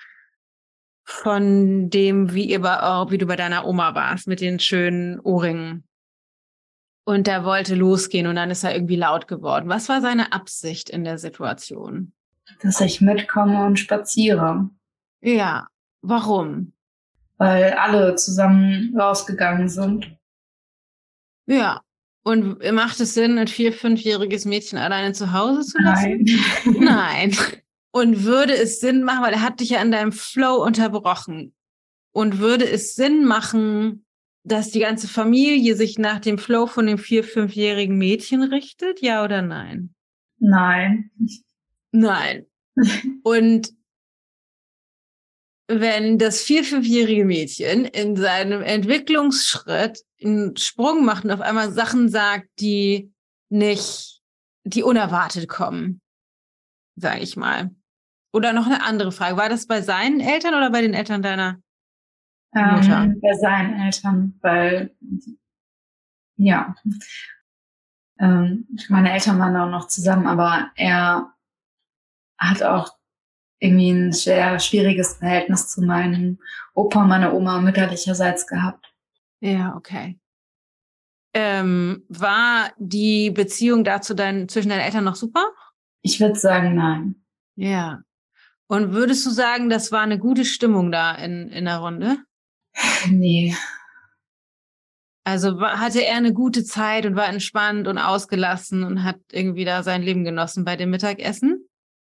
von dem, wie du bei deiner Oma warst, mit den schönen Ohrringen? Und der wollte losgehen und dann ist er irgendwie laut geworden. Was war seine Absicht in der Situation? Dass ich mitkomme und spaziere. Ja, warum? Weil alle zusammen rausgegangen sind. Ja. Und macht es Sinn, ein 4-, 5-jähriges Mädchen alleine zu Hause zu lassen? Nein. Nein. Und würde es Sinn machen, weil er hat dich ja in deinem Flow unterbrochen. Und würde es Sinn machen, dass die ganze Familie sich nach dem Flow von dem 4-, 5-jährigen Mädchen richtet? Ja oder nein? Nein. Nein. Und wenn das 4-, 5-jährige Mädchen in seinem Entwicklungsschritt einen Sprung macht und auf einmal Sachen sagt, die unerwartet kommen, sage ich mal. Oder noch eine andere Frage. War das bei seinen Eltern oder bei den Eltern deiner Mutter? Bei seinen Eltern, weil, ja, meine Eltern waren auch noch zusammen, aber er hat auch irgendwie ein sehr schwieriges Verhältnis zu meinem Opa und meiner Oma mütterlicherseits gehabt. Ja, okay. War die Beziehung zwischen deinen Eltern noch super? Ich würde sagen, nein. Ja. Und würdest du sagen, das war eine gute Stimmung da in der Runde? Nee. Also hatte er eine gute Zeit und war entspannt und ausgelassen und hat irgendwie da sein Leben genossen bei dem Mittagessen?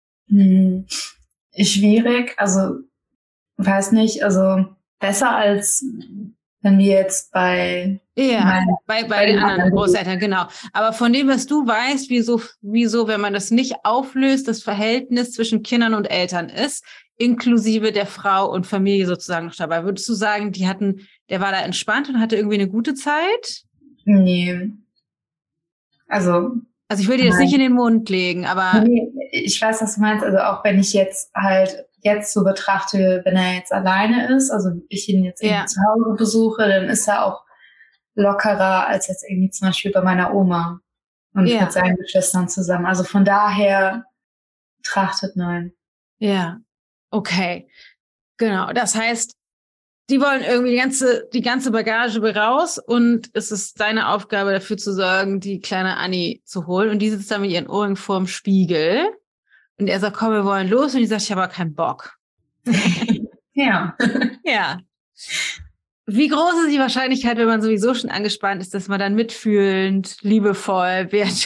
Schwierig, also weiß nicht, also besser als wenn wir jetzt bei den anderen Großeltern, genau. Aber von dem, was du weißt, wieso, wenn man das nicht auflöst, das Verhältnis zwischen Kindern und Eltern ist, inklusive der Frau und Familie sozusagen noch dabei. Würdest du sagen, der war da entspannt und hatte irgendwie eine gute Zeit? Nee. Also ich will dir das nicht in den Mund legen, aber... Nee, ich weiß, was du meinst. Also auch wenn ich jetzt so betrachte, wenn er jetzt alleine ist, also ich ihn jetzt irgendwie zu Hause besuche, dann ist er auch lockerer als jetzt irgendwie zum Beispiel bei meiner Oma und mit seinen Geschwistern zusammen. Also von daher betrachtet, nein. Ja, okay. Genau. Das heißt, die wollen irgendwie die ganze Bagage raus und es ist deine Aufgabe, dafür zu sorgen, die kleine Annie zu holen. Und die sitzt da mit ihren Ohren vorm Spiegel. Und er sagt, komm, wir wollen los. Und die sagt, ich habe aber keinen Bock. Ja. Ja. Wie groß ist die Wahrscheinlichkeit, wenn man sowieso schon angespannt ist, dass man dann mitfühlend, liebevoll wird?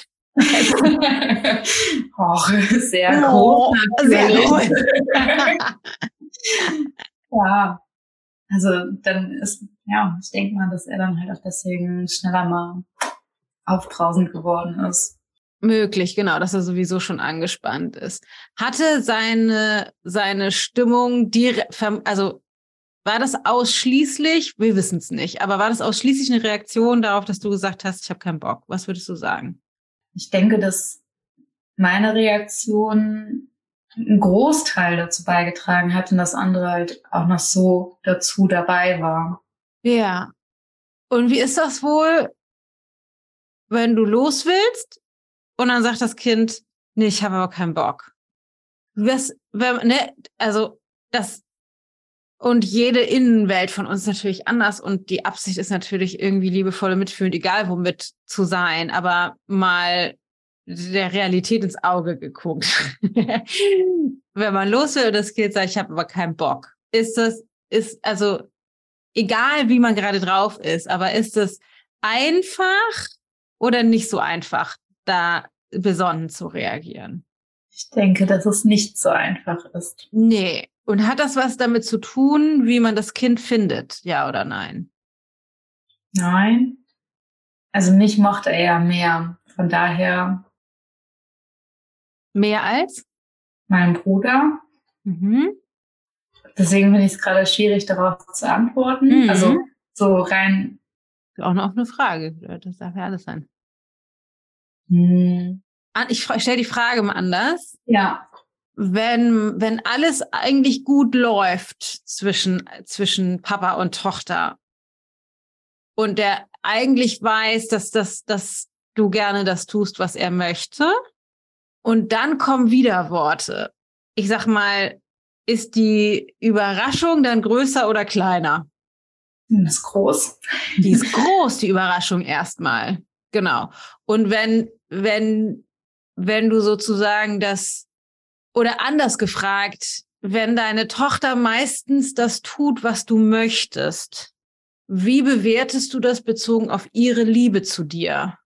Sehr groß. Sehr groß. Ja. Also dann ich denke mal, dass er dann halt auch deswegen schneller mal aufbrausend geworden ist. Möglich, genau, dass er sowieso schon angespannt ist. Hatte seine Stimmung war das ausschließlich, wir wissen es nicht, aber war das ausschließlich eine Reaktion darauf, dass du gesagt hast, ich habe keinen Bock? Was würdest du sagen? Ich denke, dass meine Reaktion einen Großteil dazu beigetragen hat und das andere halt auch noch so dazu dabei war. Ja. Und wie ist das wohl, wenn du los willst und dann sagt das Kind, nee, ich habe aber keinen Bock? Und jede Innenwelt von uns ist natürlich anders und die Absicht ist natürlich irgendwie liebevoll mitfühlend, egal womit zu sein, aber mal der Realität ins Auge geguckt. Wenn man los will und das Kind sagt, ich habe aber keinen Bock, also egal wie man gerade drauf ist, aber ist es einfach oder nicht so einfach, da besonnen zu reagieren? Ich denke, dass es nicht so einfach ist. Nee. Und hat das was damit zu tun, wie man das Kind findet? Ja oder nein? Nein. Also mich mochte er ja mehr. Von daher. Mehr als? Mein Bruder. Mhm. Deswegen finde ich es gerade schwierig, darauf zu antworten. Mhm. Also so rein. Auch noch eine Frage. Das darf ja alles sein. Ich stelle die Frage mal anders. Ja. wenn alles eigentlich gut läuft zwischen Papa und Tochter und der eigentlich weiß, dass du gerne das tust, was er möchte, und dann kommen Widerworte. Ich sag mal, ist die Überraschung dann größer oder kleiner? Das ist groß. Die ist groß, die Überraschung erstmal. Genau. Und wenn du sozusagen oder anders gefragt, wenn deine Tochter meistens das tut, was du möchtest, wie bewertest du das bezogen auf ihre Liebe zu dir?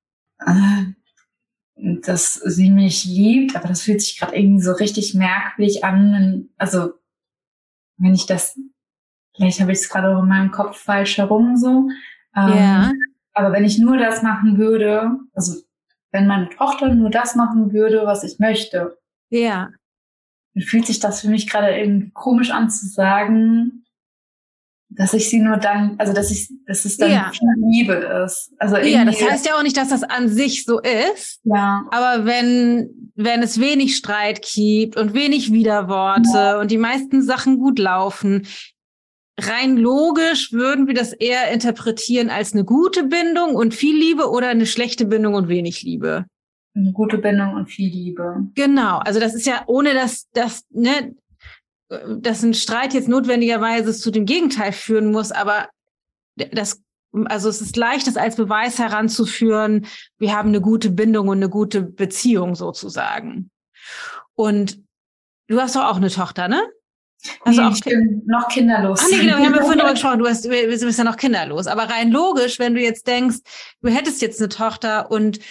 Dass sie mich liebt, aber das fühlt sich gerade irgendwie so richtig merkwürdig an. Also, wenn ich das, vielleicht habe ich es gerade auch in meinem Kopf falsch herum so. Ja. Aber wenn ich nur das machen würde, also wenn meine Tochter nur das machen würde, was ich möchte, Ja. dann fühlt sich das für mich gerade irgendwie komisch an zu sagen, dass ich sie nur dann, also dass es dann viel Liebe ist. Also ja, das heißt ja auch nicht, dass das an sich so ist. Ja. Aber wenn es wenig Streit gibt und wenig Widerworte und die meisten Sachen gut laufen, rein logisch würden wir das eher interpretieren als eine gute Bindung und viel Liebe oder eine schlechte Bindung und wenig Liebe. Eine gute Bindung und viel Liebe. Genau. Also das ist ja ohne dass ein Streit jetzt notwendigerweise zu dem Gegenteil führen muss, aber also es ist leicht, das als Beweis heranzuführen, wir haben eine gute Bindung und eine gute Beziehung sozusagen. Und du hast doch auch eine Tochter, ne? Also nee, ich bin noch kinderlos. Ach nee, genau, wir haben ja vorhin darüber gesprochen, du bist ja noch kinderlos. Aber rein logisch, wenn du jetzt denkst, du hättest jetzt eine Tochter und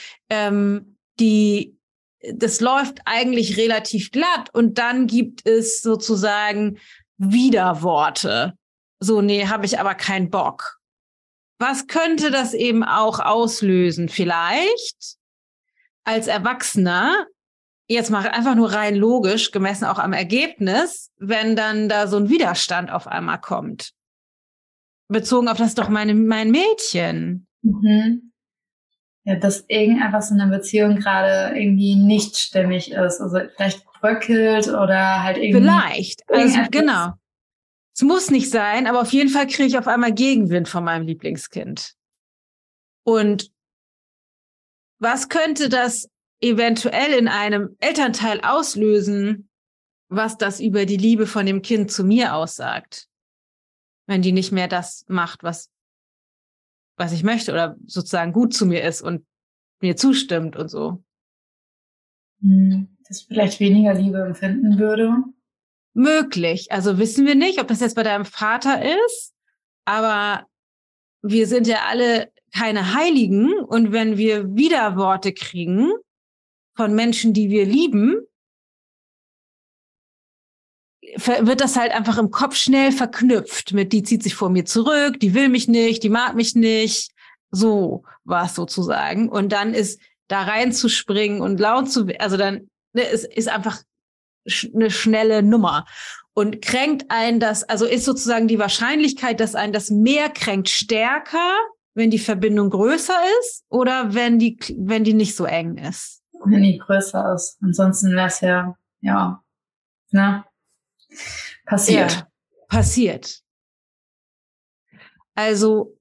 das läuft eigentlich relativ glatt und dann gibt es sozusagen Widerworte. So, nee, habe ich aber keinen Bock. Was könnte das eben auch auslösen? Vielleicht als Erwachsener, jetzt mal einfach nur rein logisch, gemessen auch am Ergebnis, wenn dann da so ein Widerstand auf einmal kommt. Bezogen auf das doch mein Mädchen. Mhm. Ja, dass irgendetwas in der Beziehung gerade irgendwie nicht stimmig ist. Also vielleicht bröckelt oder halt irgendwie. Vielleicht, also genau. Es muss nicht sein, aber auf jeden Fall kriege ich auf einmal Gegenwind von meinem Lieblingskind. Und was könnte das eventuell in einem Elternteil auslösen, was das über die Liebe von dem Kind zu mir aussagt? Wenn die nicht mehr das macht, was ich möchte oder sozusagen gut zu mir ist und mir zustimmt und so. Dass ich vielleicht weniger Liebe empfinden würde. Möglich. Also wissen wir nicht, ob das jetzt bei deinem Vater ist, aber wir sind ja alle keine Heiligen und wenn wir Widerworte kriegen von Menschen, die wir lieben, wird das halt einfach im Kopf schnell verknüpft mit, die zieht sich vor mir zurück, die will mich nicht, die mag mich nicht. So war es sozusagen. Und dann ist da reinzuspringen und laut zu, also dann es ist einfach eine schnelle Nummer. Und kränkt einen das, also ist sozusagen die Wahrscheinlichkeit, dass einen das mehr kränkt, stärker, wenn die Verbindung größer ist oder wenn die nicht so eng ist? Wenn die größer ist. Ansonsten wäre es ja, ne? Passiert. Ja, passiert. Also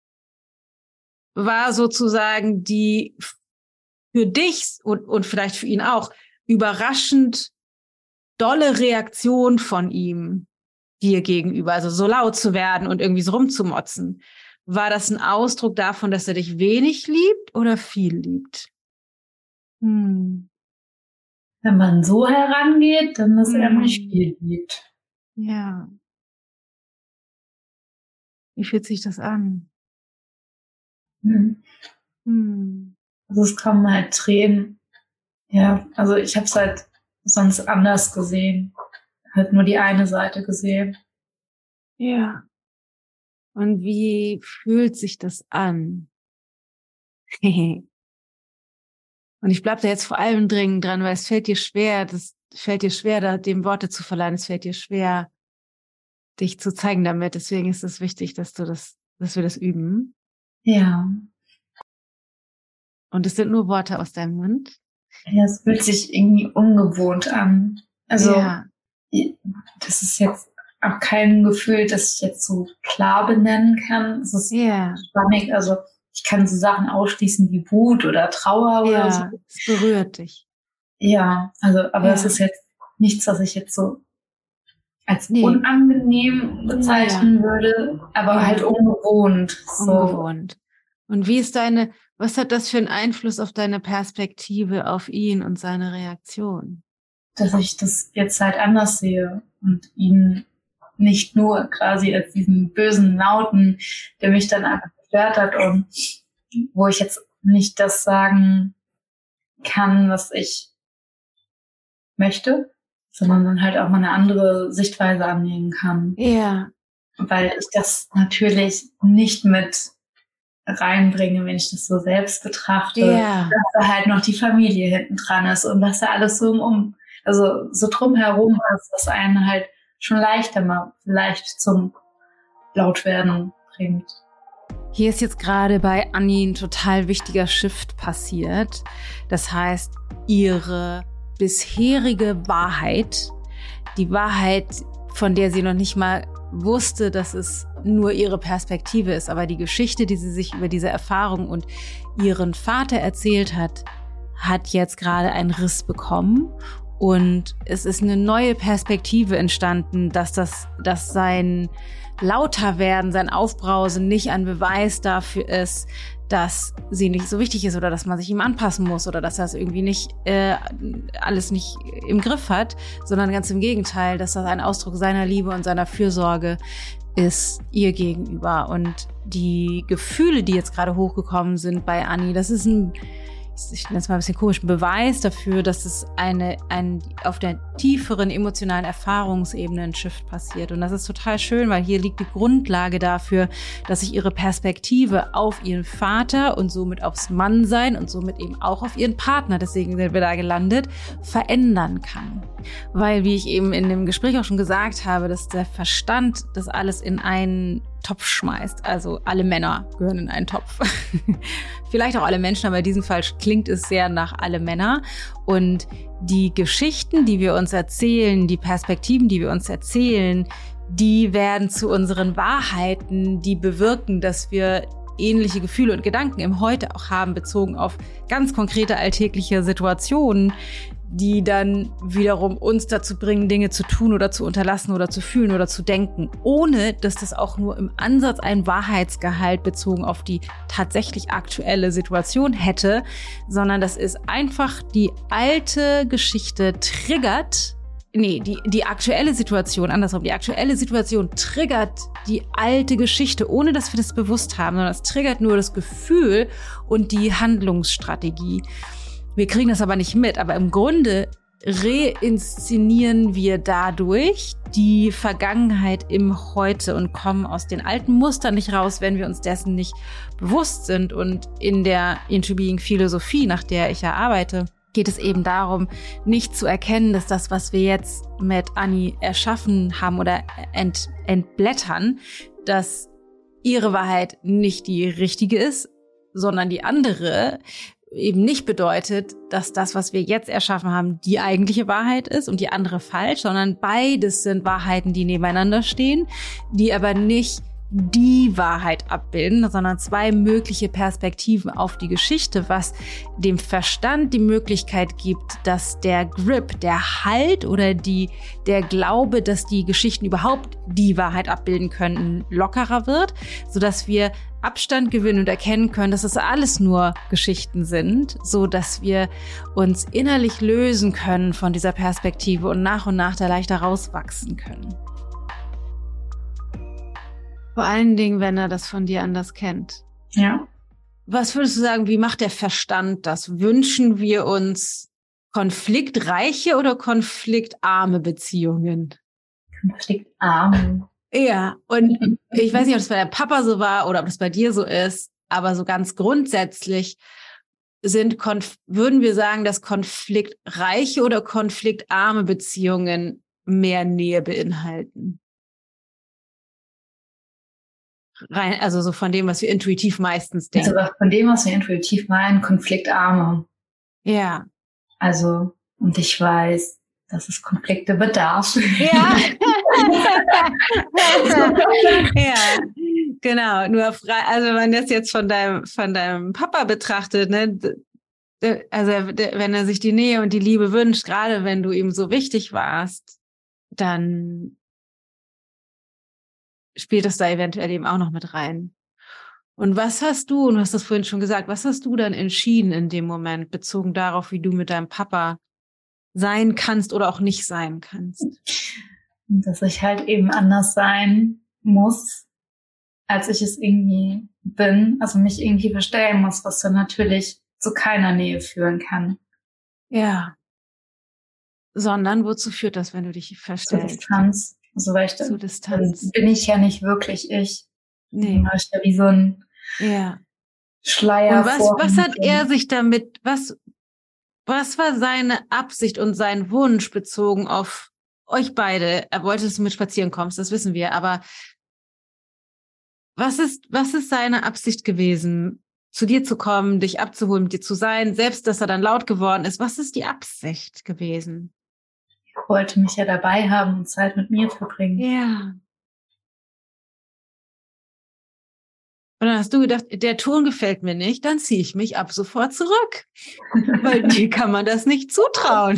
war sozusagen die für dich und vielleicht für ihn auch überraschend dolle Reaktion von ihm dir gegenüber, also so laut zu werden und irgendwie so rumzumotzen. War das ein Ausdruck davon, dass er dich wenig liebt oder viel liebt? Wenn man so herangeht, dann dass er mich viel liebt. Ja. Wie fühlt sich das an? Also es kommen halt Tränen. Ja, also ich habe es halt sonst anders gesehen. Halt nur die eine Seite gesehen. Ja. Und wie fühlt sich das an? Und ich bleib da jetzt vor allem dringend dran, weil es fällt dir schwer, da dem Worte zu verleihen. Es fällt dir schwer, dich zu zeigen damit. Deswegen ist es wichtig, dass wir das üben. Ja. Und es sind nur Worte aus deinem Mund. Ja, es fühlt sich irgendwie ungewohnt an. Also das ist jetzt auch kein Gefühl, das ich jetzt so klar benennen kann. Es ist spannend. Also ich kann so Sachen ausschließen wie Wut oder Trauer oder so. Es berührt dich. Ja, also, aber das ist jetzt nichts, was ich jetzt so als unangenehm bezeichnen würde, aber halt ungewohnt. Ungewohnt. Und was hat das für einen Einfluss auf deine Perspektive auf ihn und seine Reaktion? Dass ich das jetzt halt anders sehe und ihn nicht nur quasi als diesen bösen Lauten, der mich dann einfach gestört hat und wo ich jetzt nicht das sagen kann, was ich möchte, sondern dann halt auch mal eine andere Sichtweise annehmen kann. Ja. Weil ich das natürlich nicht mit reinbringe, wenn ich das so selbst betrachte, dass da halt noch die Familie hinten dran ist und was da alles so so drumherum ist, was einen halt schon leichter mal vielleicht zum Lautwerden bringt. Hier ist jetzt gerade bei Anni ein total wichtiger Shift passiert. Das heißt, ihre bisherige Wahrheit, die Wahrheit, von der sie noch nicht mal wusste, dass es nur ihre Perspektive ist, aber die Geschichte, die sie sich über diese Erfahrung und ihren Vater erzählt hat, hat jetzt gerade einen Riss bekommen. Und es ist eine neue Perspektive entstanden, dass sein Lauterwerden, sein Aufbrausen nicht ein Beweis dafür ist, dass sie nicht so wichtig ist oder dass man sich ihm anpassen muss oder dass er es irgendwie nicht alles nicht im Griff hat, sondern ganz im Gegenteil, dass das ein Ausdruck seiner Liebe und seiner Fürsorge ist ihr gegenüber. Und die Gefühle, die jetzt gerade hochgekommen sind bei Anni, das ist ich nenne es mal ein bisschen komisch, ein Beweis dafür, dass es auf der tieferen emotionalen Erfahrungsebene ein Shift passiert. Und das ist total schön, weil hier liegt die Grundlage dafür, dass sich ihre Perspektive auf ihren Vater und somit aufs Mannsein und somit eben auch auf ihren Partner, deswegen sind wir da gelandet, verändern kann. Weil, wie ich eben in dem Gespräch auch schon gesagt habe, dass der Verstand das alles in einen Topf schmeißt. Also alle Männer gehören in einen Topf. Vielleicht auch alle Menschen, aber in diesem Fall klingt es sehr nach alle Männer. Und die Geschichten, die wir uns erzählen, die Perspektiven, die wir uns erzählen, die werden zu unseren Wahrheiten, die bewirken, dass wir ähnliche Gefühle und Gedanken im Heute auch haben, bezogen auf ganz konkrete alltägliche Situationen, die dann wiederum uns dazu bringen, Dinge zu tun oder zu unterlassen oder zu fühlen oder zu denken, ohne dass das auch nur im Ansatz einen Wahrheitsgehalt bezogen auf die tatsächlich aktuelle Situation hätte, sondern das ist einfach die alte Geschichte die aktuelle Situation, andersrum, die aktuelle Situation triggert die alte Geschichte, ohne dass wir das bewusst haben, sondern es triggert nur das Gefühl und die Handlungsstrategie. Wir kriegen das aber nicht mit, aber im Grunde reinszenieren wir dadurch die Vergangenheit im Heute und kommen aus den alten Mustern nicht raus, wenn wir uns dessen nicht bewusst sind. Und in der Into-Being-Philosophie, nach der ich ja arbeite, geht es eben darum, nicht zu erkennen, dass das, was wir jetzt mit Anni erschaffen haben oder entblättern, dass ihre Wahrheit nicht die richtige ist, sondern die andere, eben nicht bedeutet, dass das, was wir jetzt erschaffen haben, die eigentliche Wahrheit ist und die andere falsch, sondern beides sind Wahrheiten, die nebeneinander stehen, die aber nicht die Wahrheit abbilden, sondern zwei mögliche Perspektiven auf die Geschichte, was dem Verstand die Möglichkeit gibt, dass der Grip, der Halt oder der Glaube, dass die Geschichten überhaupt die Wahrheit abbilden könnten, lockerer wird, sodass wir Abstand gewinnen und erkennen können, dass es alles nur Geschichten sind, so dass wir uns innerlich lösen können von dieser Perspektive und nach da leichter rauswachsen können. Vor allen Dingen, wenn er das von dir anders kennt. Ja. Was würdest du sagen, wie macht der Verstand das? Wünschen wir uns konfliktreiche oder konfliktarme Beziehungen? Konfliktarme. Ja, und ich weiß nicht, ob das bei der Papa so war oder ob das bei dir so ist, aber so ganz grundsätzlich würden wir sagen, dass konfliktreiche oder konfliktarme Beziehungen mehr Nähe beinhalten? Also so von dem, was wir intuitiv meistens denken. Also von dem, was wir intuitiv meinen, konfliktarme. Ja. Also, und ich weiß, dass es Konflikte bedarf. Ja. Ja, genau. Nur also wenn man das jetzt von deinem Papa betrachtet, ne, also wenn er sich die Nähe und die Liebe wünscht, gerade wenn du ihm so wichtig warst, dann spielt das da eventuell eben auch noch mit rein. Und was hast du das vorhin schon gesagt, was hast du dann entschieden in dem Moment, bezogen darauf, wie du mit deinem Papa sein kannst oder auch nicht sein kannst? Dass ich halt eben anders sein muss, als ich es irgendwie bin. Also mich irgendwie verstellen muss, was dann natürlich zu keiner Nähe führen kann. Ja. Sondern wozu führt das, wenn du dich verstellst? Zur Distanz. Also weil Zur Distanz. Dann bin ich ja nicht wirklich ich. Nee. Dann mache ich ja wie so ein Schleier. Und was hat er sich damit, was war seine Absicht und sein Wunsch bezogen auf euch beide? Er wollte, dass du mit spazieren kommst, das wissen wir, aber was ist seine Absicht gewesen, zu dir zu kommen, dich abzuholen, mit dir zu sein, selbst, dass er dann laut geworden ist? Was ist die Absicht gewesen? Er wollte mich ja dabei haben und Zeit mit mir verbringen. Ja. Und dann hast du gedacht, der Ton gefällt mir nicht, dann ziehe ich mich ab sofort zurück. Weil dir kann man das nicht zutrauen.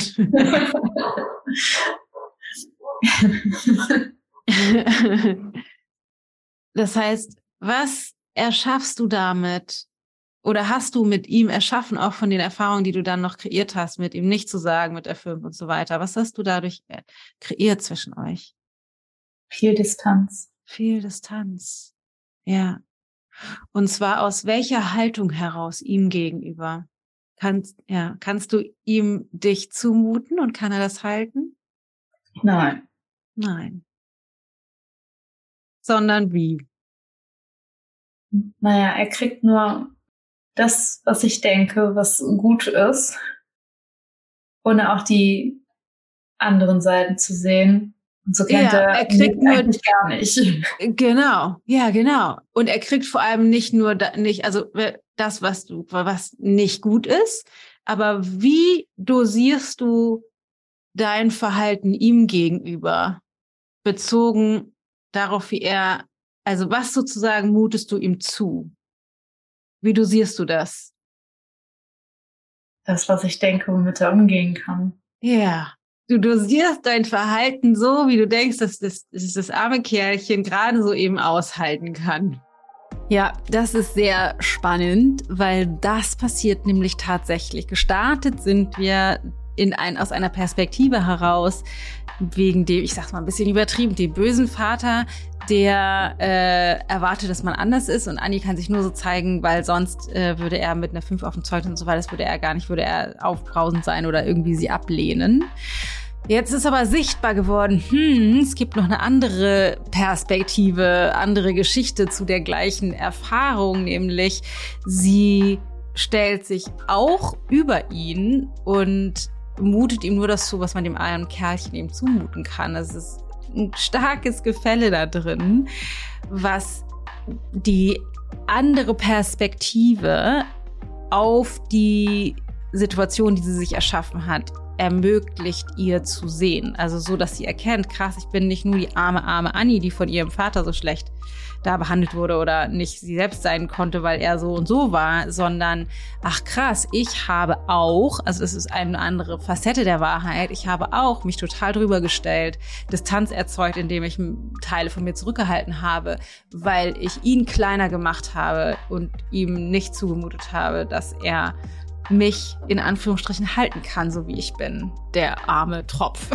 Das heißt, was erschaffst du damit? Oder hast du mit ihm erschaffen, auch von den Erfahrungen, die du dann noch kreiert hast, mit ihm nicht zu sagen, mit der 5 und so weiter? Was hast du dadurch kreiert zwischen euch? Viel Distanz. Viel Distanz. Ja. Und zwar aus welcher Haltung heraus ihm gegenüber? Kannst du ihm dich zumuten und kann er das halten? Nein. Nein. Sondern wie? Naja, er kriegt nur das, was ich denke, was gut ist, ohne auch die anderen Seiten zu sehen. Und so kennt er kriegt nur eigentlich gar nicht. Genau, ja, genau. Und er kriegt vor allem nicht nur das, was nicht gut ist, aber wie dosierst du dein Verhalten ihm gegenüber, bezogen darauf, also was sozusagen mutest du ihm zu? Wie dosierst du das? Das, was ich denke, womit er umgehen kann. Ja. Du dosierst dein Verhalten so, wie du denkst, dass das arme Kerlchen gerade so eben aushalten kann. Ja, das ist sehr spannend, weil das passiert nämlich tatsächlich. Gestartet sind wir aus einer Perspektive heraus, wegen dem, ich sag's mal ein bisschen übertrieben, dem bösen Vater, der erwartet, dass man anders ist, und Anni kann sich nur so zeigen, weil sonst würde er mit einer 5 auf dem Zeugnis und so weiter, das würde er aufbrausend sein oder irgendwie sie ablehnen. Jetzt ist aber sichtbar geworden, es gibt noch eine andere Perspektive, andere Geschichte zu der gleichen Erfahrung, nämlich sie stellt sich auch über ihn und mutet ihm nur das zu, was man dem armen Kerlchen eben zumuten kann. Es ist ein starkes Gefälle da drin, was die andere Perspektive auf die Situation, die sie sich erschaffen hat, ermöglicht ihr zu sehen. Also so, dass sie erkennt, krass, ich bin nicht nur die arme Anni, die von ihrem Vater so schlecht da behandelt wurde oder nicht sie selbst sein konnte, weil er so und so war, sondern, ach krass, ich habe auch, also das ist eine andere Facette der Wahrheit, ich habe auch mich total drüber gestellt, Distanz erzeugt, indem ich Teile von mir zurückgehalten habe, weil ich ihn kleiner gemacht habe und ihm nicht zugemutet habe, dass er mich in Anführungsstrichen halten kann, so wie ich bin, der arme Tropf.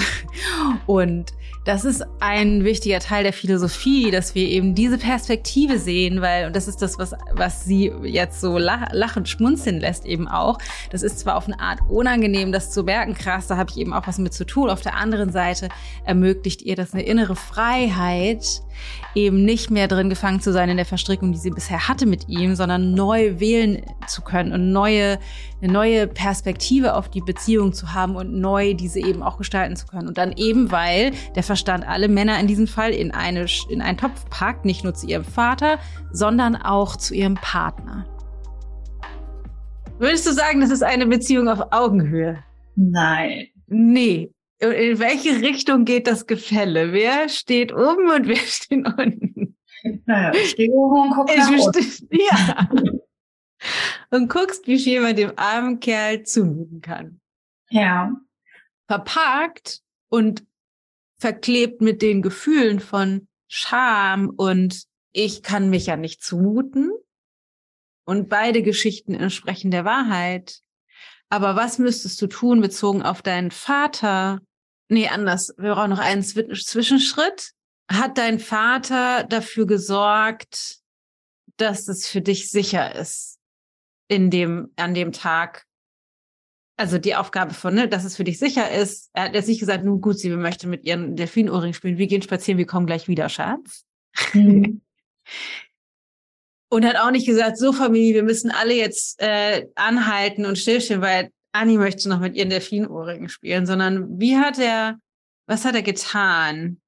Und das ist ein wichtiger Teil der Philosophie, dass wir eben diese Perspektive sehen, und das ist das, was sie jetzt so lachend schmunzeln lässt eben auch. Das ist zwar auf eine Art unangenehm, das zu merken, krass, da habe ich eben auch was mit zu tun. Auf der anderen Seite ermöglicht ihr das eine innere Freiheit, eben nicht mehr drin gefangen zu sein in der Verstrickung, die sie bisher hatte mit ihm, sondern neu wählen zu können und eine neue Perspektive auf die Beziehung zu haben und neu diese eben auch gestalten zu können. Und dann eben, weil der Verstand alle Männer in diesem Fall in einen Topf packt, nicht nur zu ihrem Vater, sondern auch zu ihrem Partner. Würdest du sagen, das ist eine Beziehung auf Augenhöhe? Nein. Nee. in welche Richtung geht das Gefälle? Wer steht oben und wer steht unten? Naja, ich stehe oben und gucke nach unten. Ja. Und guckst, wie viel man dem armen Kerl zumuten kann. Ja. Verpackt und verklebt mit den Gefühlen von Scham und ich kann mich ja nicht zumuten. Und beide Geschichten entsprechen der Wahrheit. Aber was müsstest du tun bezogen auf deinen Vater? Nee, anders. Wir brauchen noch einen Zwischenschritt. Hat dein Vater dafür gesorgt, dass es für dich sicher ist an dem Tag? Also die Aufgabe von, dass es für dich sicher ist. Er hat jetzt nicht gesagt, nun gut, sie möchte mit ihren Delfinohrringen spielen. Wir gehen spazieren, wir kommen gleich wieder, Schatz. Mhm. Und hat auch nicht gesagt, so Familie, wir müssen alle jetzt anhalten und stillstehen, weil Anni möchte noch mit ihren Delfinohrringen spielen, sondern was hat er getan?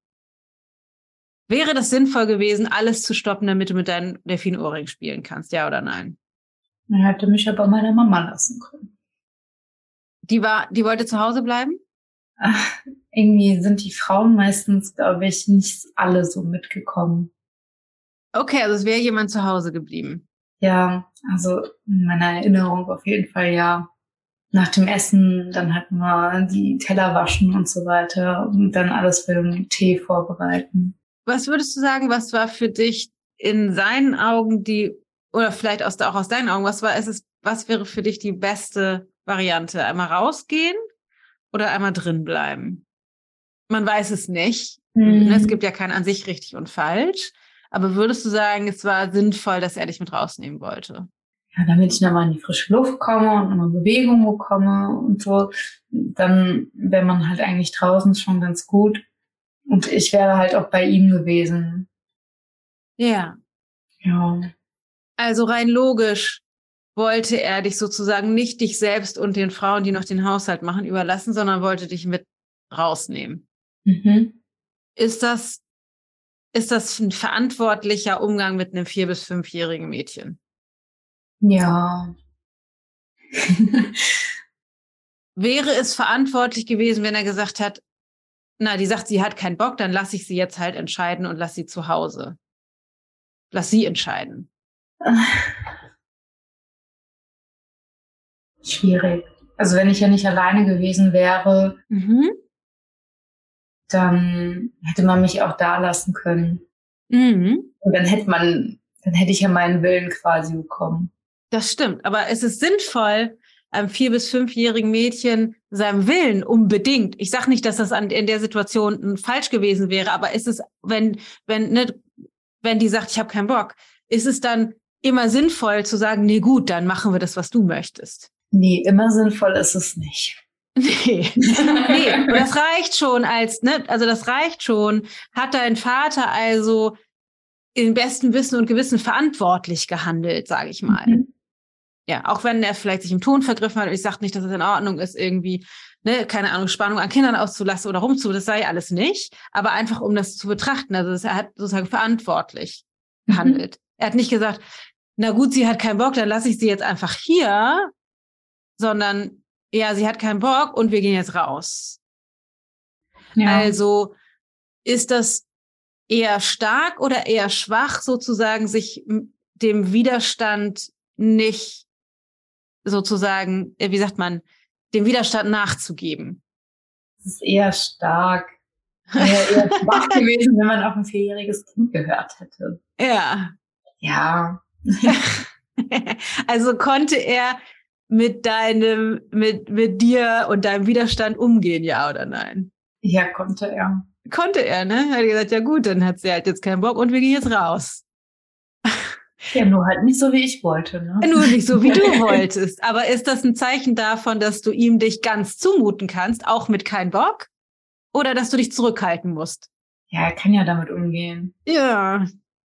Wäre das sinnvoll gewesen, alles zu stoppen, damit du mit deinen Delfinohrringen spielen kannst, ja oder nein? Er hätte mich ja bei meiner Mama lassen können. Die wollte zu Hause bleiben? Ach, irgendwie sind die Frauen meistens, glaube ich, nicht alle so mitgekommen. Okay, also es wäre jemand zu Hause geblieben. Ja, also in meiner Erinnerung auf jeden Fall ja. Nach dem Essen, dann hatten wir die Teller waschen und so weiter und dann alles für den Tee vorbereiten. Was würdest du sagen, was war für dich in seinen Augen oder vielleicht auch aus deinen Augen, was wäre für dich die beste Variante? Einmal rausgehen oder einmal drin bleiben? Man weiß es nicht. Es gibt ja kein an sich richtig und falsch. Aber würdest du sagen, es war sinnvoll, dass er dich mit rausnehmen wollte? Ja, damit ich nochmal in die frische Luft komme und nochmal Bewegung bekomme und so. Dann wäre man halt eigentlich draußen schon ganz gut. Und ich wäre halt auch bei ihm gewesen. Ja. Ja. Also rein logisch wollte er dich sozusagen nicht dich selbst und den Frauen, die noch den Haushalt machen, überlassen, sondern wollte dich mit rausnehmen. Mhm. Ist das ein verantwortlicher Umgang mit einem 4- bis 5-jährigen Mädchen? Ja. Wäre es verantwortlich gewesen, wenn er gesagt hat, die sagt, sie hat keinen Bock, dann lasse ich sie jetzt halt entscheiden und lass sie zu Hause. Lass sie entscheiden. Schwierig. Also wenn ich ja nicht alleine gewesen wäre, dann hätte man mich auch da lassen können. Und dann hätte ich ja meinen Willen quasi bekommen. Das stimmt. Aber es ist sinnvoll, einem 4- bis 5-jährigen Mädchen seinem Willen unbedingt. Ich sage nicht, dass das in der Situation falsch gewesen wäre, aber ist es, wenn die sagt, ich habe keinen Bock, ist es dann immer sinnvoll zu sagen, nee, gut, dann machen wir das, was du möchtest? Nee, immer sinnvoll ist es nicht. Nee, das reicht schon das reicht schon. Hat dein Vater also im besten Wissen und Gewissen verantwortlich gehandelt, sage ich mal. Ja, auch wenn er vielleicht sich im Ton vergriffen hat und ich sage nicht, dass es in Ordnung ist, irgendwie, keine Ahnung, Spannung an Kindern auszulassen oder das sei alles nicht, aber einfach, um das zu betrachten, also er hat sozusagen verantwortlich gehandelt. Er hat nicht gesagt, na gut, sie hat keinen Bock, dann lasse ich sie jetzt einfach hier, sondern, ja, sie hat keinen Bock und wir gehen jetzt raus. Ja. Also ist das eher stark oder eher schwach, sozusagen, sich dem Widerstand nicht sozusagen, wie sagt man, dem Widerstand nachzugeben? Das ist eher stark. Wäre eher schwach gewesen, wenn man auf ein 4-jähriges Kind gehört hätte. Ja. Ja. Also konnte er mit dir und deinem Widerstand umgehen, ja oder nein? Ja, konnte er. Konnte er, ne? Er hat gesagt, ja gut, dann hat sie halt jetzt keinen Bock und wir gehen jetzt raus. Ja, nur halt nicht so, wie ich wollte, ne? Nur nicht so, wie du wolltest. Aber ist das ein Zeichen davon, dass du ihm dich ganz zumuten kannst, auch mit kein Bock? Oder dass du dich zurückhalten musst? Ja, er kann ja damit umgehen. Ja.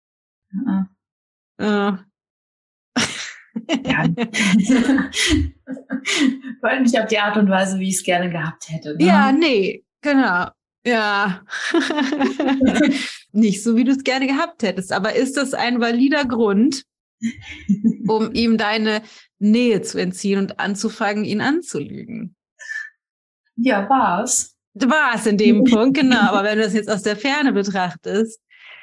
Ja. Vor allem nicht auf die Art und Weise, wie ich es gerne gehabt hätte. Ne? Ja, nee, genau. Ja. Nicht so, wie du es gerne gehabt hättest. Aber ist das ein valider Grund, um ihm deine Nähe zu entziehen und anzufangen, ihn anzulügen? Ja, war's. war es in dem Punkt, genau. Aber wenn du das jetzt aus der Ferne betrachtest,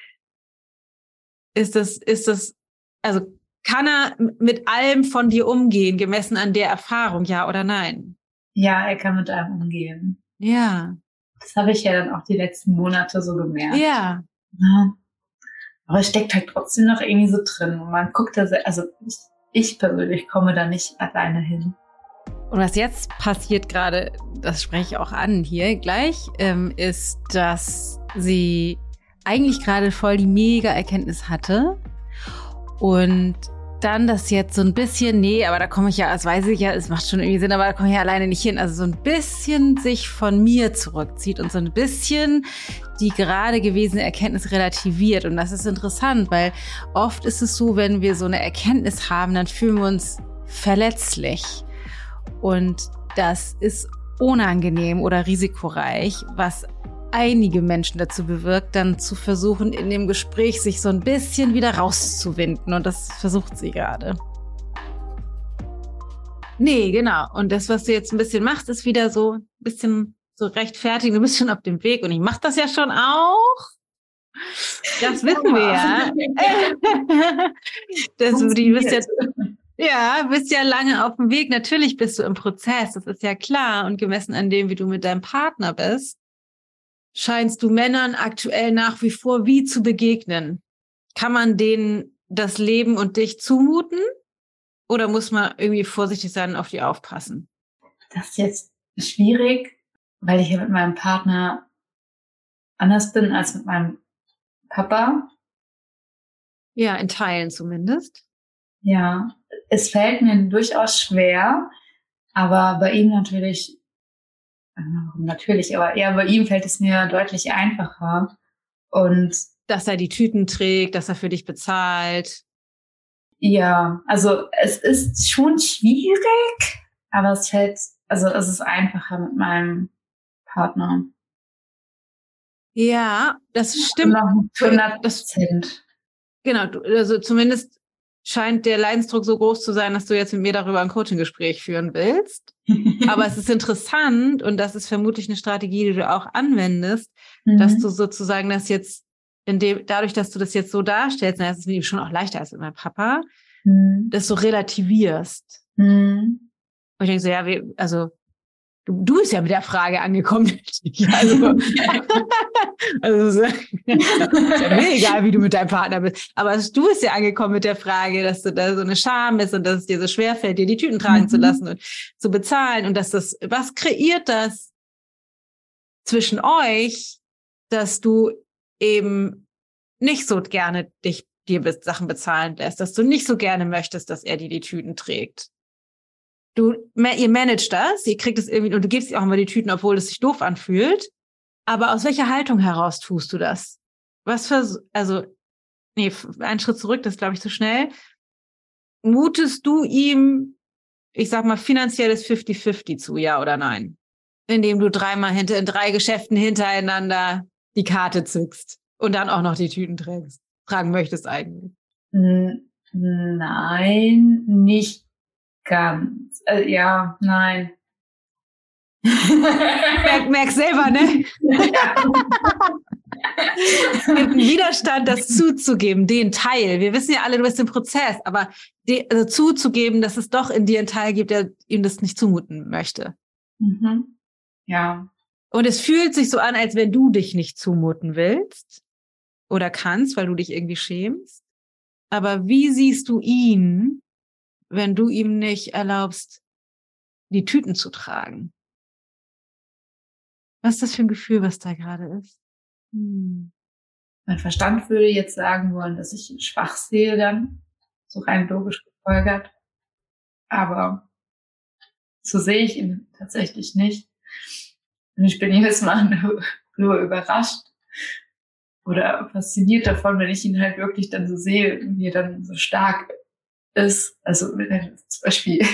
ist das, also kann er mit allem von dir umgehen, gemessen an der Erfahrung, ja oder nein? Ja, er kann mit einem umgehen. Ja. Das habe ich ja dann auch die letzten Monate so gemerkt. Ja. Ja. Aber es steckt halt trotzdem noch irgendwie so drin. Und man guckt da, also ich persönlich komme da nicht alleine hin. Und was jetzt passiert gerade, das spreche ich auch an hier gleich, ist, dass sie eigentlich gerade voll die Mega-Erkenntnis hatte und dann das jetzt so ein bisschen, nee, aber da komme ich ja, das weiß ich ja, es macht schon irgendwie Sinn, aber da komme ich ja alleine nicht hin. Also so ein bisschen sich von mir zurückzieht und so ein bisschen die gerade gewesene Erkenntnis relativiert. Und das ist interessant, weil oft ist es so, wenn wir so eine Erkenntnis haben, dann fühlen wir uns verletzlich. Und das ist unangenehm oder risikoreich, was einige Menschen dazu bewirkt, dann zu versuchen, in dem Gespräch sich so ein bisschen wieder rauszuwinden. Und das versucht sie gerade. Nee, genau. Und das, was du jetzt ein bisschen machst, ist wieder so ein bisschen so rechtfertigen. Du bist schon auf dem Weg und ich mache das ja schon auch. Das wissen wir ja. Bist ja lange auf dem Weg. Natürlich bist du im Prozess. Das ist ja klar. Und gemessen an dem, wie du mit deinem Partner bist, scheinst du Männern aktuell nach wie vor wie zu begegnen. Kann man denen das Leben und dich zumuten? Oder muss man irgendwie vorsichtig sein und auf die aufpassen? Das ist jetzt schwierig, weil ich ja mit meinem Partner anders bin als mit meinem Papa. Ja, in Teilen zumindest. Ja, es fällt mir durchaus schwer, aber bei ihm aber eher bei ihm fällt es mir deutlich einfacher. Und dass er die Tüten trägt, dass er für dich bezahlt. Ja, also es ist schon schwierig, aber es ist einfacher mit meinem Partner. Ja, das stimmt. 100%. Genau, also zumindest scheint der Leidensdruck so groß zu sein, dass du jetzt mit mir darüber ein Coaching-Gespräch führen willst. Aber es ist interessant und das ist vermutlich eine Strategie, die du auch anwendest, dass du sozusagen das jetzt, dadurch, dass du das jetzt so darstellst, das ist mir schon auch leichter als mit meinem Papa, das so relativierst. Und ich denke so, ja, du bist ja mit der Frage angekommen. Also ist ja mir egal, wie du mit deinem Partner bist. Aber du bist ja angekommen mit der Frage, dass du da so eine Scham ist und dass es dir so schwerfällt, dir die Tüten tragen zu lassen und zu bezahlen. Und was kreiert das zwischen euch, dass du eben nicht so gerne dir Sachen bezahlen lässt, dass du nicht so gerne möchtest, dass er dir die Tüten trägt? Ihr managt das, ihr kriegt es irgendwie, und du gibst ihr auch immer die Tüten, obwohl es sich doof anfühlt. Aber aus welcher Haltung heraus tust du das? Einen Schritt zurück, das ist, glaube ich, zu schnell. Mutest du ihm, ich sag mal, finanzielles 50-50 zu, ja oder nein? Indem du in 3 Geschäften hintereinander die Karte zückst und dann auch noch die Tüten tragen möchtest eigentlich. Nein, nicht ganz. Nein. Merk selber, ne? Es gibt einen Widerstand, das zuzugeben, den Teil. Wir wissen ja alle, du bist im Prozess, aber zuzugeben, dass es doch in dir einen Teil gibt, der ihm das nicht zumuten möchte. Ja. Und es fühlt sich so an, als wenn du dich nicht zumuten willst oder kannst, weil du dich irgendwie schämst. Aber wie siehst du ihn, wenn du ihm nicht erlaubst, die Tüten zu tragen? Was ist das für ein Gefühl, was da gerade ist? Mein Verstand würde jetzt sagen wollen, dass ich ihn schwach sehe dann, so rein logisch gefolgert. Aber so sehe ich ihn tatsächlich nicht. Und ich bin jedes Mal nur überrascht oder fasziniert davon, wenn ich ihn halt wirklich dann so sehe, wie er dann so stark ist. Also wenn er zum Beispiel,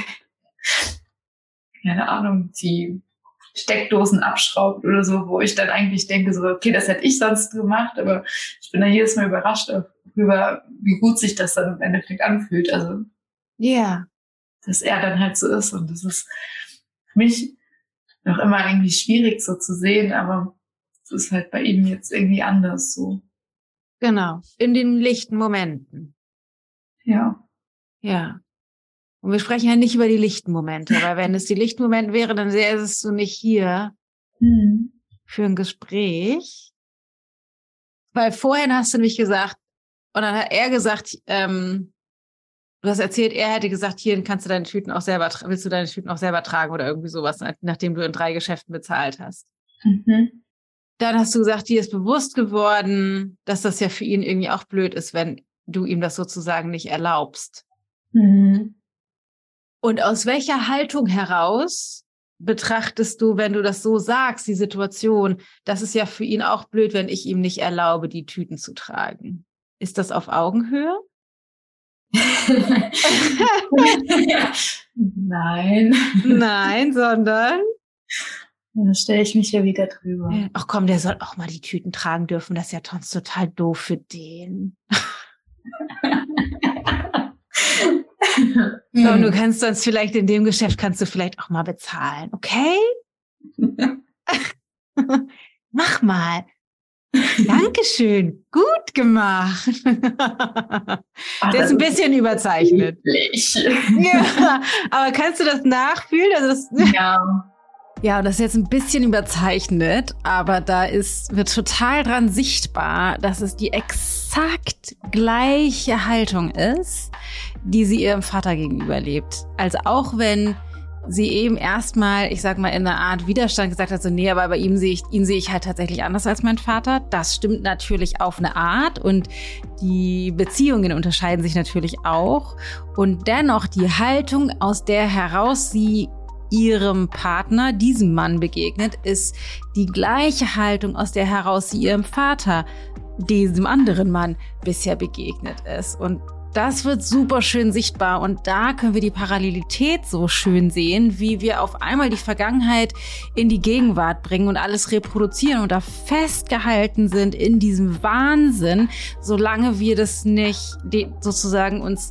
keine Ahnung, die Steckdosen abschraubt oder so, wo ich dann eigentlich denke, so, okay, das hätte ich sonst gemacht, aber ich bin dann jedes Mal überrascht darüber, wie gut sich das dann im Endeffekt anfühlt. Also, ja, dass er dann halt so ist. Und das ist für mich noch immer irgendwie schwierig so zu sehen, aber es ist halt bei ihm jetzt irgendwie anders so. Genau, in den lichten Momenten. Ja. Ja. Und wir sprechen ja nicht über die lichten Momente, weil wenn es die lichten Momente wäre, dann säßest du nicht hier für ein Gespräch. Weil vorhin hast du nämlich gesagt, und dann hat er gesagt, du hast erzählt, er hätte gesagt, hier kannst du deine Tüten auch selber, willst du deine Tüten auch selber tragen oder irgendwie sowas, nachdem du in 3 Geschäften bezahlt hast. Mhm. Dann hast du gesagt, dir ist bewusst geworden, dass das ja für ihn irgendwie auch blöd ist, wenn du ihm das sozusagen nicht erlaubst. Mhm. Und aus welcher Haltung heraus betrachtest du, wenn du das so sagst, die Situation, das ist ja für ihn auch blöd, wenn ich ihm nicht erlaube, die Tüten zu tragen. Ist das auf Augenhöhe? Nein. Nein, sondern? Da stelle ich mich ja wieder drüber. Ach komm, der soll auch mal die Tüten tragen dürfen. Das ist ja sonst total doof für den. So, und du kannst sonst vielleicht in dem Geschäft kannst du vielleicht auch mal bezahlen, okay? Mach mal. Dankeschön. Gut gemacht. Der ist ein bisschen überzeichnet. Ja, aber kannst du das nachfühlen? Also das, ja, das ist jetzt ein bisschen überzeichnet, aber wird total dran sichtbar, dass es die exakt gleiche Haltung ist, die sie ihrem Vater gegenüber lebt. Also auch wenn sie eben erstmal, ich sag mal, in einer Art Widerstand gesagt hat, so, nee, aber bei ihn sehe ich halt tatsächlich anders als mein Vater. Das stimmt natürlich auf eine Art und die Beziehungen unterscheiden sich natürlich auch. Und dennoch die Haltung, aus der heraus sie ihrem Partner, diesem Mann begegnet, ist die gleiche Haltung, aus der heraus sie ihrem Vater, diesem anderen Mann, bisher begegnet ist. Und das wird super schön sichtbar und da können wir die Parallelität so schön sehen, wie wir auf einmal die Vergangenheit in die Gegenwart bringen und alles reproduzieren und da festgehalten sind in diesem Wahnsinn, solange wir das nicht sozusagen uns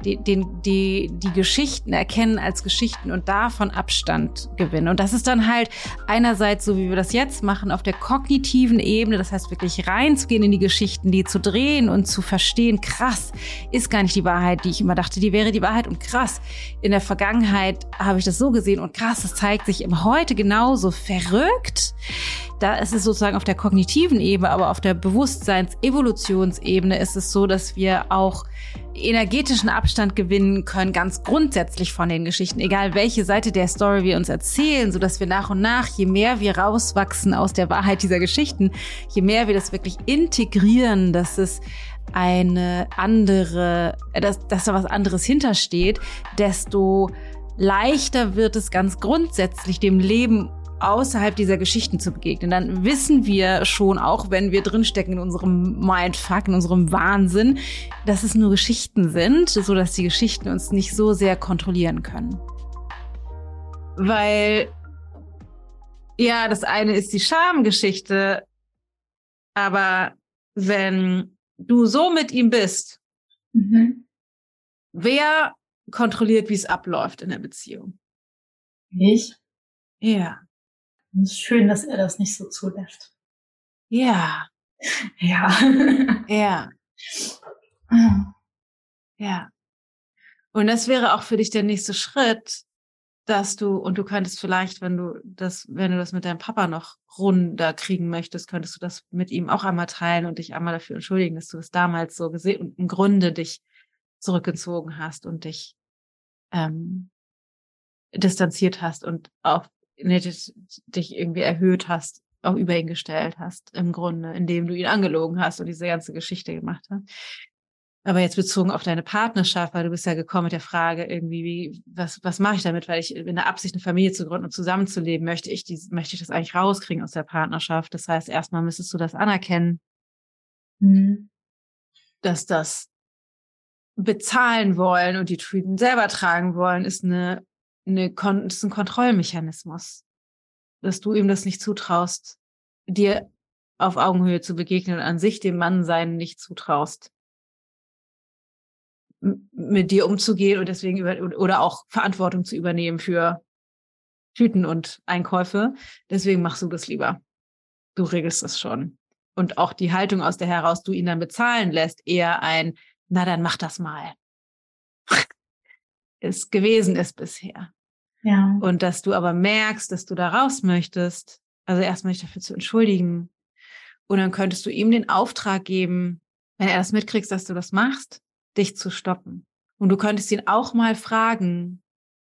die Geschichten erkennen als Geschichten und davon Abstand gewinnen. Und das ist dann halt einerseits, so wie wir das jetzt machen, auf der kognitiven Ebene, das heißt wirklich reinzugehen in die Geschichten, die zu drehen und zu verstehen, krass, ist gar nicht die Wahrheit, die ich immer dachte, die wäre die Wahrheit und krass, in der Vergangenheit habe ich das so gesehen und krass, das zeigt sich im Heute genauso verrückt. Da ist es sozusagen auf der kognitiven Ebene, aber auf der Bewusstseins-Evolutionsebene ist es so, dass wir auch energetischen Abstand gewinnen können, ganz grundsätzlich von den Geschichten, egal welche Seite der Story wir uns erzählen, so dass wir nach und nach, je mehr wir rauswachsen aus der Wahrheit dieser Geschichten, je mehr wir das wirklich integrieren, dass es dass da was anderes hintersteht, desto leichter wird es ganz grundsätzlich dem Leben außerhalb dieser Geschichten zu begegnen. Dann wissen wir schon, auch wenn wir drinstecken in unserem Mindfuck, in unserem Wahnsinn, dass es nur Geschichten sind, so dass die Geschichten uns nicht so sehr kontrollieren können. Weil, ja, das eine ist die Schamgeschichte, aber wenn du so mit ihm bist, wer kontrolliert, wie es abläuft in der Beziehung? Ich? Ja. Es ist schön, dass er das nicht so zulässt. Ja. Ja. Ja. Ja. Und das wäre auch für dich der nächste Schritt, dass du könntest vielleicht, wenn du das mit deinem Papa noch runder kriegen möchtest, könntest du das mit ihm auch einmal teilen und dich einmal dafür entschuldigen, dass du das damals so gesehen und im Grunde dich zurückgezogen hast und dich distanziert hast und auch dich irgendwie erhöht hast, auch über ihn gestellt hast, im Grunde, indem du ihn angelogen hast und diese ganze Geschichte gemacht hast. Aber jetzt bezogen auf deine Partnerschaft, weil du bist ja gekommen mit der Frage irgendwie, was mache ich damit, weil ich in der Absicht, eine Familie zu gründen und zusammenzuleben, möchte ich das eigentlich rauskriegen aus der Partnerschaft. Das heißt, erstmal müsstest du das anerkennen, dass das bezahlen wollen und die Tüten selber tragen wollen, ist ein Kontrollmechanismus, dass du ihm das nicht zutraust, dir auf Augenhöhe zu begegnen und an sich dem Mannsein nicht zutraust, mit dir umzugehen und deswegen oder auch Verantwortung zu übernehmen für Tüten und Einkäufe. Deswegen machst du das lieber. Du regelst das schon. Und auch die Haltung, aus der heraus du ihn dann bezahlen lässt, eher ein, na dann mach das mal, es gewesen ist bisher. Ja. Und dass du aber merkst, dass du da raus möchtest, also erstmal dich dafür zu entschuldigen. Und dann könntest du ihm den Auftrag geben, wenn er das mitkriegst, dass du das machst, dich zu stoppen. Und du könntest ihn auch mal fragen,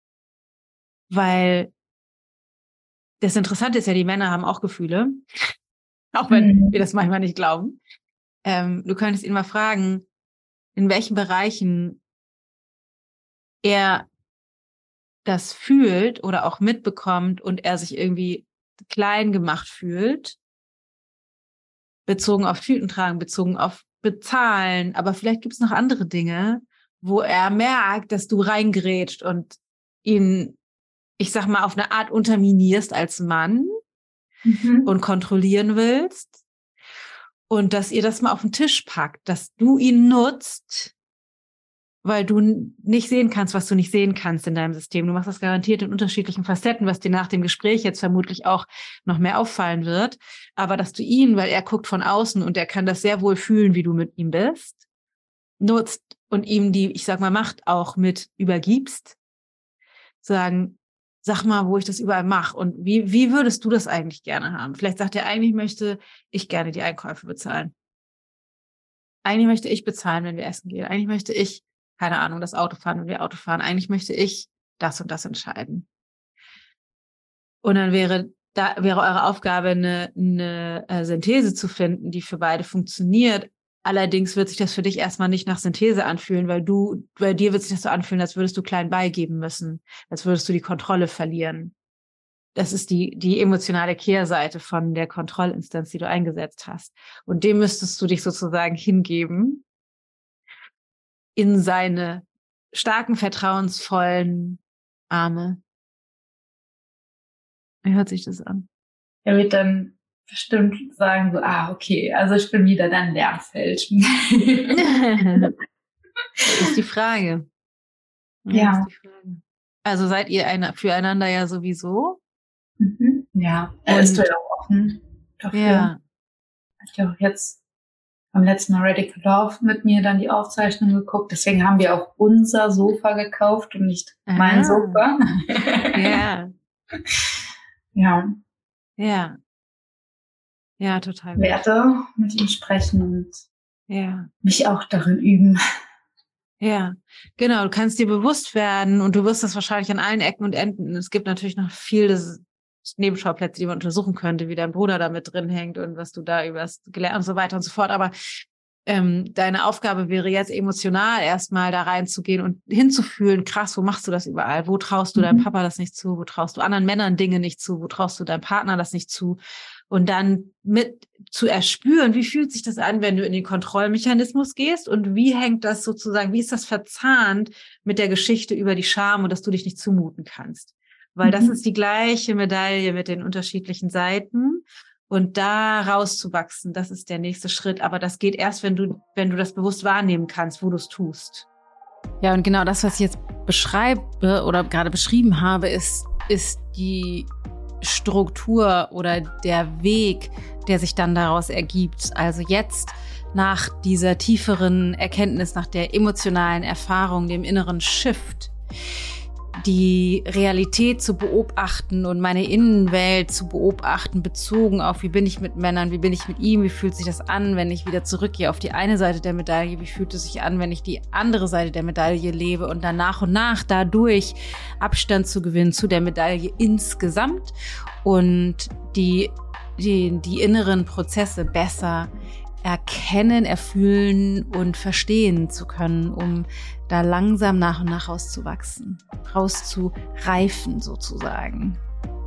weil das Interessante ist ja, die Männer haben auch Gefühle, auch wenn wir das manchmal nicht glauben. Du könntest ihn mal fragen, in welchen Bereichen er das fühlt oder auch mitbekommt und er sich irgendwie klein gemacht fühlt, bezogen auf Tütentragen, bezogen auf Bezahlen, aber vielleicht gibt es noch andere Dinge, wo er merkt, dass du reingrätscht und ihn, ich sag mal, auf eine Art unterminierst als Mann und kontrollieren willst und dass ihr das mal auf den Tisch packt, dass du ihn nutzt, weil du nicht sehen kannst, was du nicht sehen kannst in deinem System. Du machst das garantiert in unterschiedlichen Facetten, was dir nach dem Gespräch jetzt vermutlich auch noch mehr auffallen wird. Aber dass du ihn, weil er guckt von außen und er kann das sehr wohl fühlen, wie du mit ihm bist, nutzt und ihm die, ich sag mal, Macht auch mit übergibst, sagen, sag mal, wo ich das überall mache und wie würdest du das eigentlich gerne haben? Vielleicht sagt er, eigentlich möchte ich gerne die Einkäufe bezahlen. Eigentlich möchte ich bezahlen, wenn wir essen gehen. Eigentlich möchte ich, keine Ahnung, das Auto fahren, wenn wir Auto fahren. Eigentlich möchte ich das und das entscheiden. Und dann wäre eure Aufgabe, eine Synthese zu finden, die für beide funktioniert. Allerdings wird sich das für dich erstmal nicht nach Synthese anfühlen, weil dir wird sich das so anfühlen, als würdest du klein beigeben müssen, als würdest du die Kontrolle verlieren. Das ist die emotionale Kehrseite von der Kontrollinstanz, die du eingesetzt hast. Und dem müsstest du dich sozusagen hingeben in seine starken, vertrauensvollen Arme. Wie hört sich das an? Er wird dann bestimmt sagen so, okay, also ich bin wieder dein Lernfeld. Das ist die Frage. Ja. Das ist die Frage. Also seid ihr füreinander ja sowieso? Ja, er ist ja auch offen dafür. Ja. Hat ja auch jetzt am letzten Mal Radical Love mit mir dann die Aufzeichnung geguckt. Deswegen haben wir auch unser Sofa gekauft und nicht mein Sofa. Ja. Ja. Ja. Ja, total. Werde mit ihm sprechen und mich auch darin üben. Ja, genau. Du kannst dir bewusst werden und du wirst das wahrscheinlich an allen Ecken und Enden. Es gibt natürlich noch viele Nebenschauplätze, die man untersuchen könnte, wie dein Bruder da mit drin hängt und was du da übers gelernt und so weiter und so fort. Aber deine Aufgabe wäre jetzt emotional erstmal da reinzugehen und hinzufühlen, krass, wo machst du das überall? Wo traust du deinem Papa das nicht zu? Wo traust du anderen Männern Dinge nicht zu? Wo traust du deinem Partner das nicht zu? Und dann mit zu erspüren, wie fühlt sich das an, wenn du in den Kontrollmechanismus gehst und wie hängt das sozusagen, wie ist das verzahnt mit der Geschichte über die Scham und dass du dich nicht zumuten kannst? Weil das ist die gleiche Medaille mit den unterschiedlichen Seiten. Und da rauszuwachsen, das ist der nächste Schritt. Aber das geht erst, wenn du das bewusst wahrnehmen kannst, wo du es tust. Ja, und genau das, was ich jetzt beschreibe oder gerade beschrieben habe, ist die Struktur oder der Weg, der sich dann daraus ergibt. Also jetzt nach dieser tieferen Erkenntnis, nach der emotionalen Erfahrung, dem inneren Shift, die Realität zu beobachten und meine Innenwelt zu beobachten, bezogen auf, wie bin ich mit Männern, wie bin ich mit ihm, wie fühlt sich das an, wenn ich wieder zurückgehe auf die eine Seite der Medaille, wie fühlt es sich an, wenn ich die andere Seite der Medaille lebe und dann nach und nach dadurch Abstand zu gewinnen zu der Medaille insgesamt und die inneren Prozesse besser erkennen, erfühlen und verstehen zu können, um da langsam nach und nach rauszuwachsen, rauszureifen sozusagen.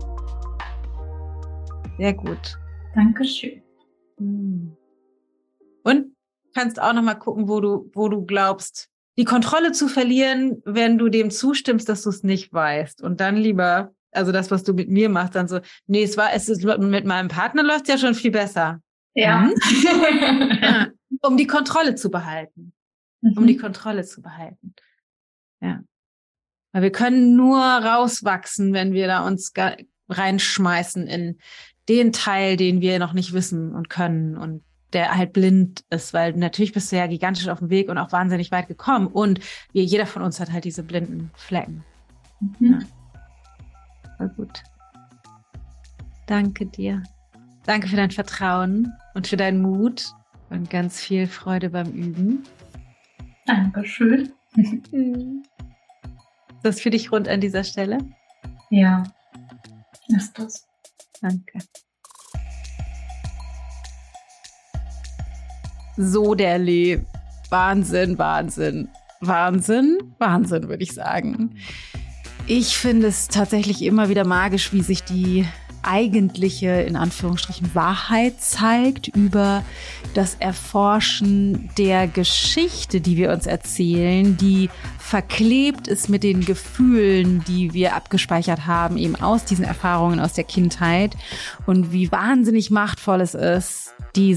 Sehr gut. Dankeschön. Und kannst auch noch mal gucken, wo du glaubst, die Kontrolle zu verlieren, wenn du dem zustimmst, dass du es nicht weißt. Und dann lieber, also das, was du mit mir machst, dann so, nee, es ist mit meinem Partner läuft ja schon viel besser. Ja. Um die Kontrolle zu behalten. Um die Kontrolle zu behalten. Ja. Weil wir können nur rauswachsen, wenn wir da uns reinschmeißen in den Teil, den wir noch nicht wissen und können und der halt blind ist, weil natürlich bist du ja gigantisch auf dem Weg und auch wahnsinnig weit gekommen und jeder von uns hat halt diese blinden Flecken. Ja. Voll gut. Danke dir. Danke für dein Vertrauen und für deinen Mut und ganz viel Freude beim Üben. Dankeschön. Ist das für dich rund an dieser Stelle? Ja, ist das. Danke. So der Lee. Wahnsinn, Wahnsinn, Wahnsinn, Wahnsinn, würde ich sagen. Ich finde es tatsächlich immer wieder magisch, wie sich die eigentliche, in Anführungsstrichen, Wahrheit zeigt über das Erforschen der Geschichte, die wir uns erzählen, die verklebt ist mit den Gefühlen, die wir abgespeichert haben, eben aus diesen Erfahrungen aus der Kindheit und wie wahnsinnig machtvoll es ist,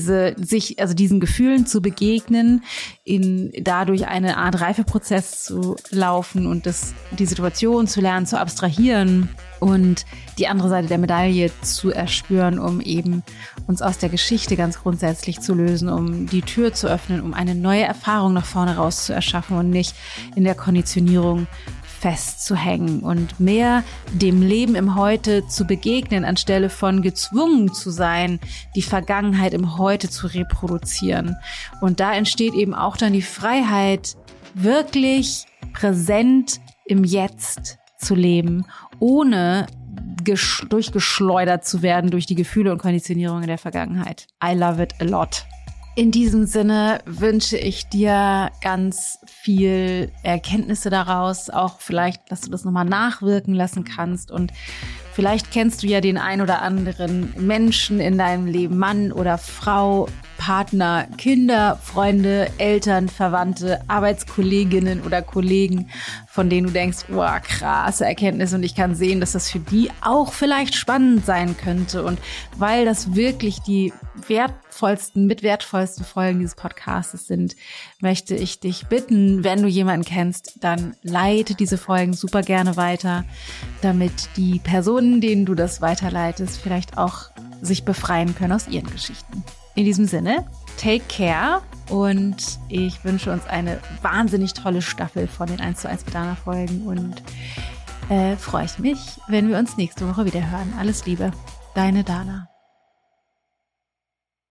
diesen Gefühlen zu begegnen, dadurch eine Art Reifeprozess zu laufen und die Situation zu lernen, zu abstrahieren und die andere Seite der Medaille zu erspüren, um eben uns aus der Geschichte ganz grundsätzlich zu lösen, um die Tür zu öffnen, um eine neue Erfahrung nach vorne raus zu erschaffen und nicht in der Konditionierung festzuhängen und mehr dem Leben im Heute zu begegnen, anstelle von gezwungen zu sein, die Vergangenheit im Heute zu reproduzieren. Und da entsteht eben auch dann die Freiheit, wirklich präsent im Jetzt zu leben, ohne durchgeschleudert zu werden durch die Gefühle und Konditionierungen der Vergangenheit. I love it a lot. In diesem Sinne wünsche ich dir ganz viel Erkenntnisse daraus, auch vielleicht, dass du das nochmal nachwirken lassen kannst und vielleicht kennst du ja den ein oder anderen Menschen in deinem Leben, Mann oder Frau, Partner, Kinder, Freunde, Eltern, Verwandte, Arbeitskolleginnen oder Kollegen, von denen du denkst, wow, krasse Erkenntnis und ich kann sehen, dass das für die auch vielleicht spannend sein könnte. Und weil das wirklich die wertvollsten Folgen dieses Podcasts sind, möchte ich dich bitten, wenn du jemanden kennst, dann leite diese Folgen super gerne weiter, damit die Personen, denen du das weiterleitest, vielleicht auch sich befreien können aus ihren Geschichten. In diesem Sinne, take care und ich wünsche uns eine wahnsinnig tolle Staffel von den 1:1 mit Dana Folgen und freue ich mich, wenn wir uns nächste Woche wieder hören. Alles Liebe, deine Dana.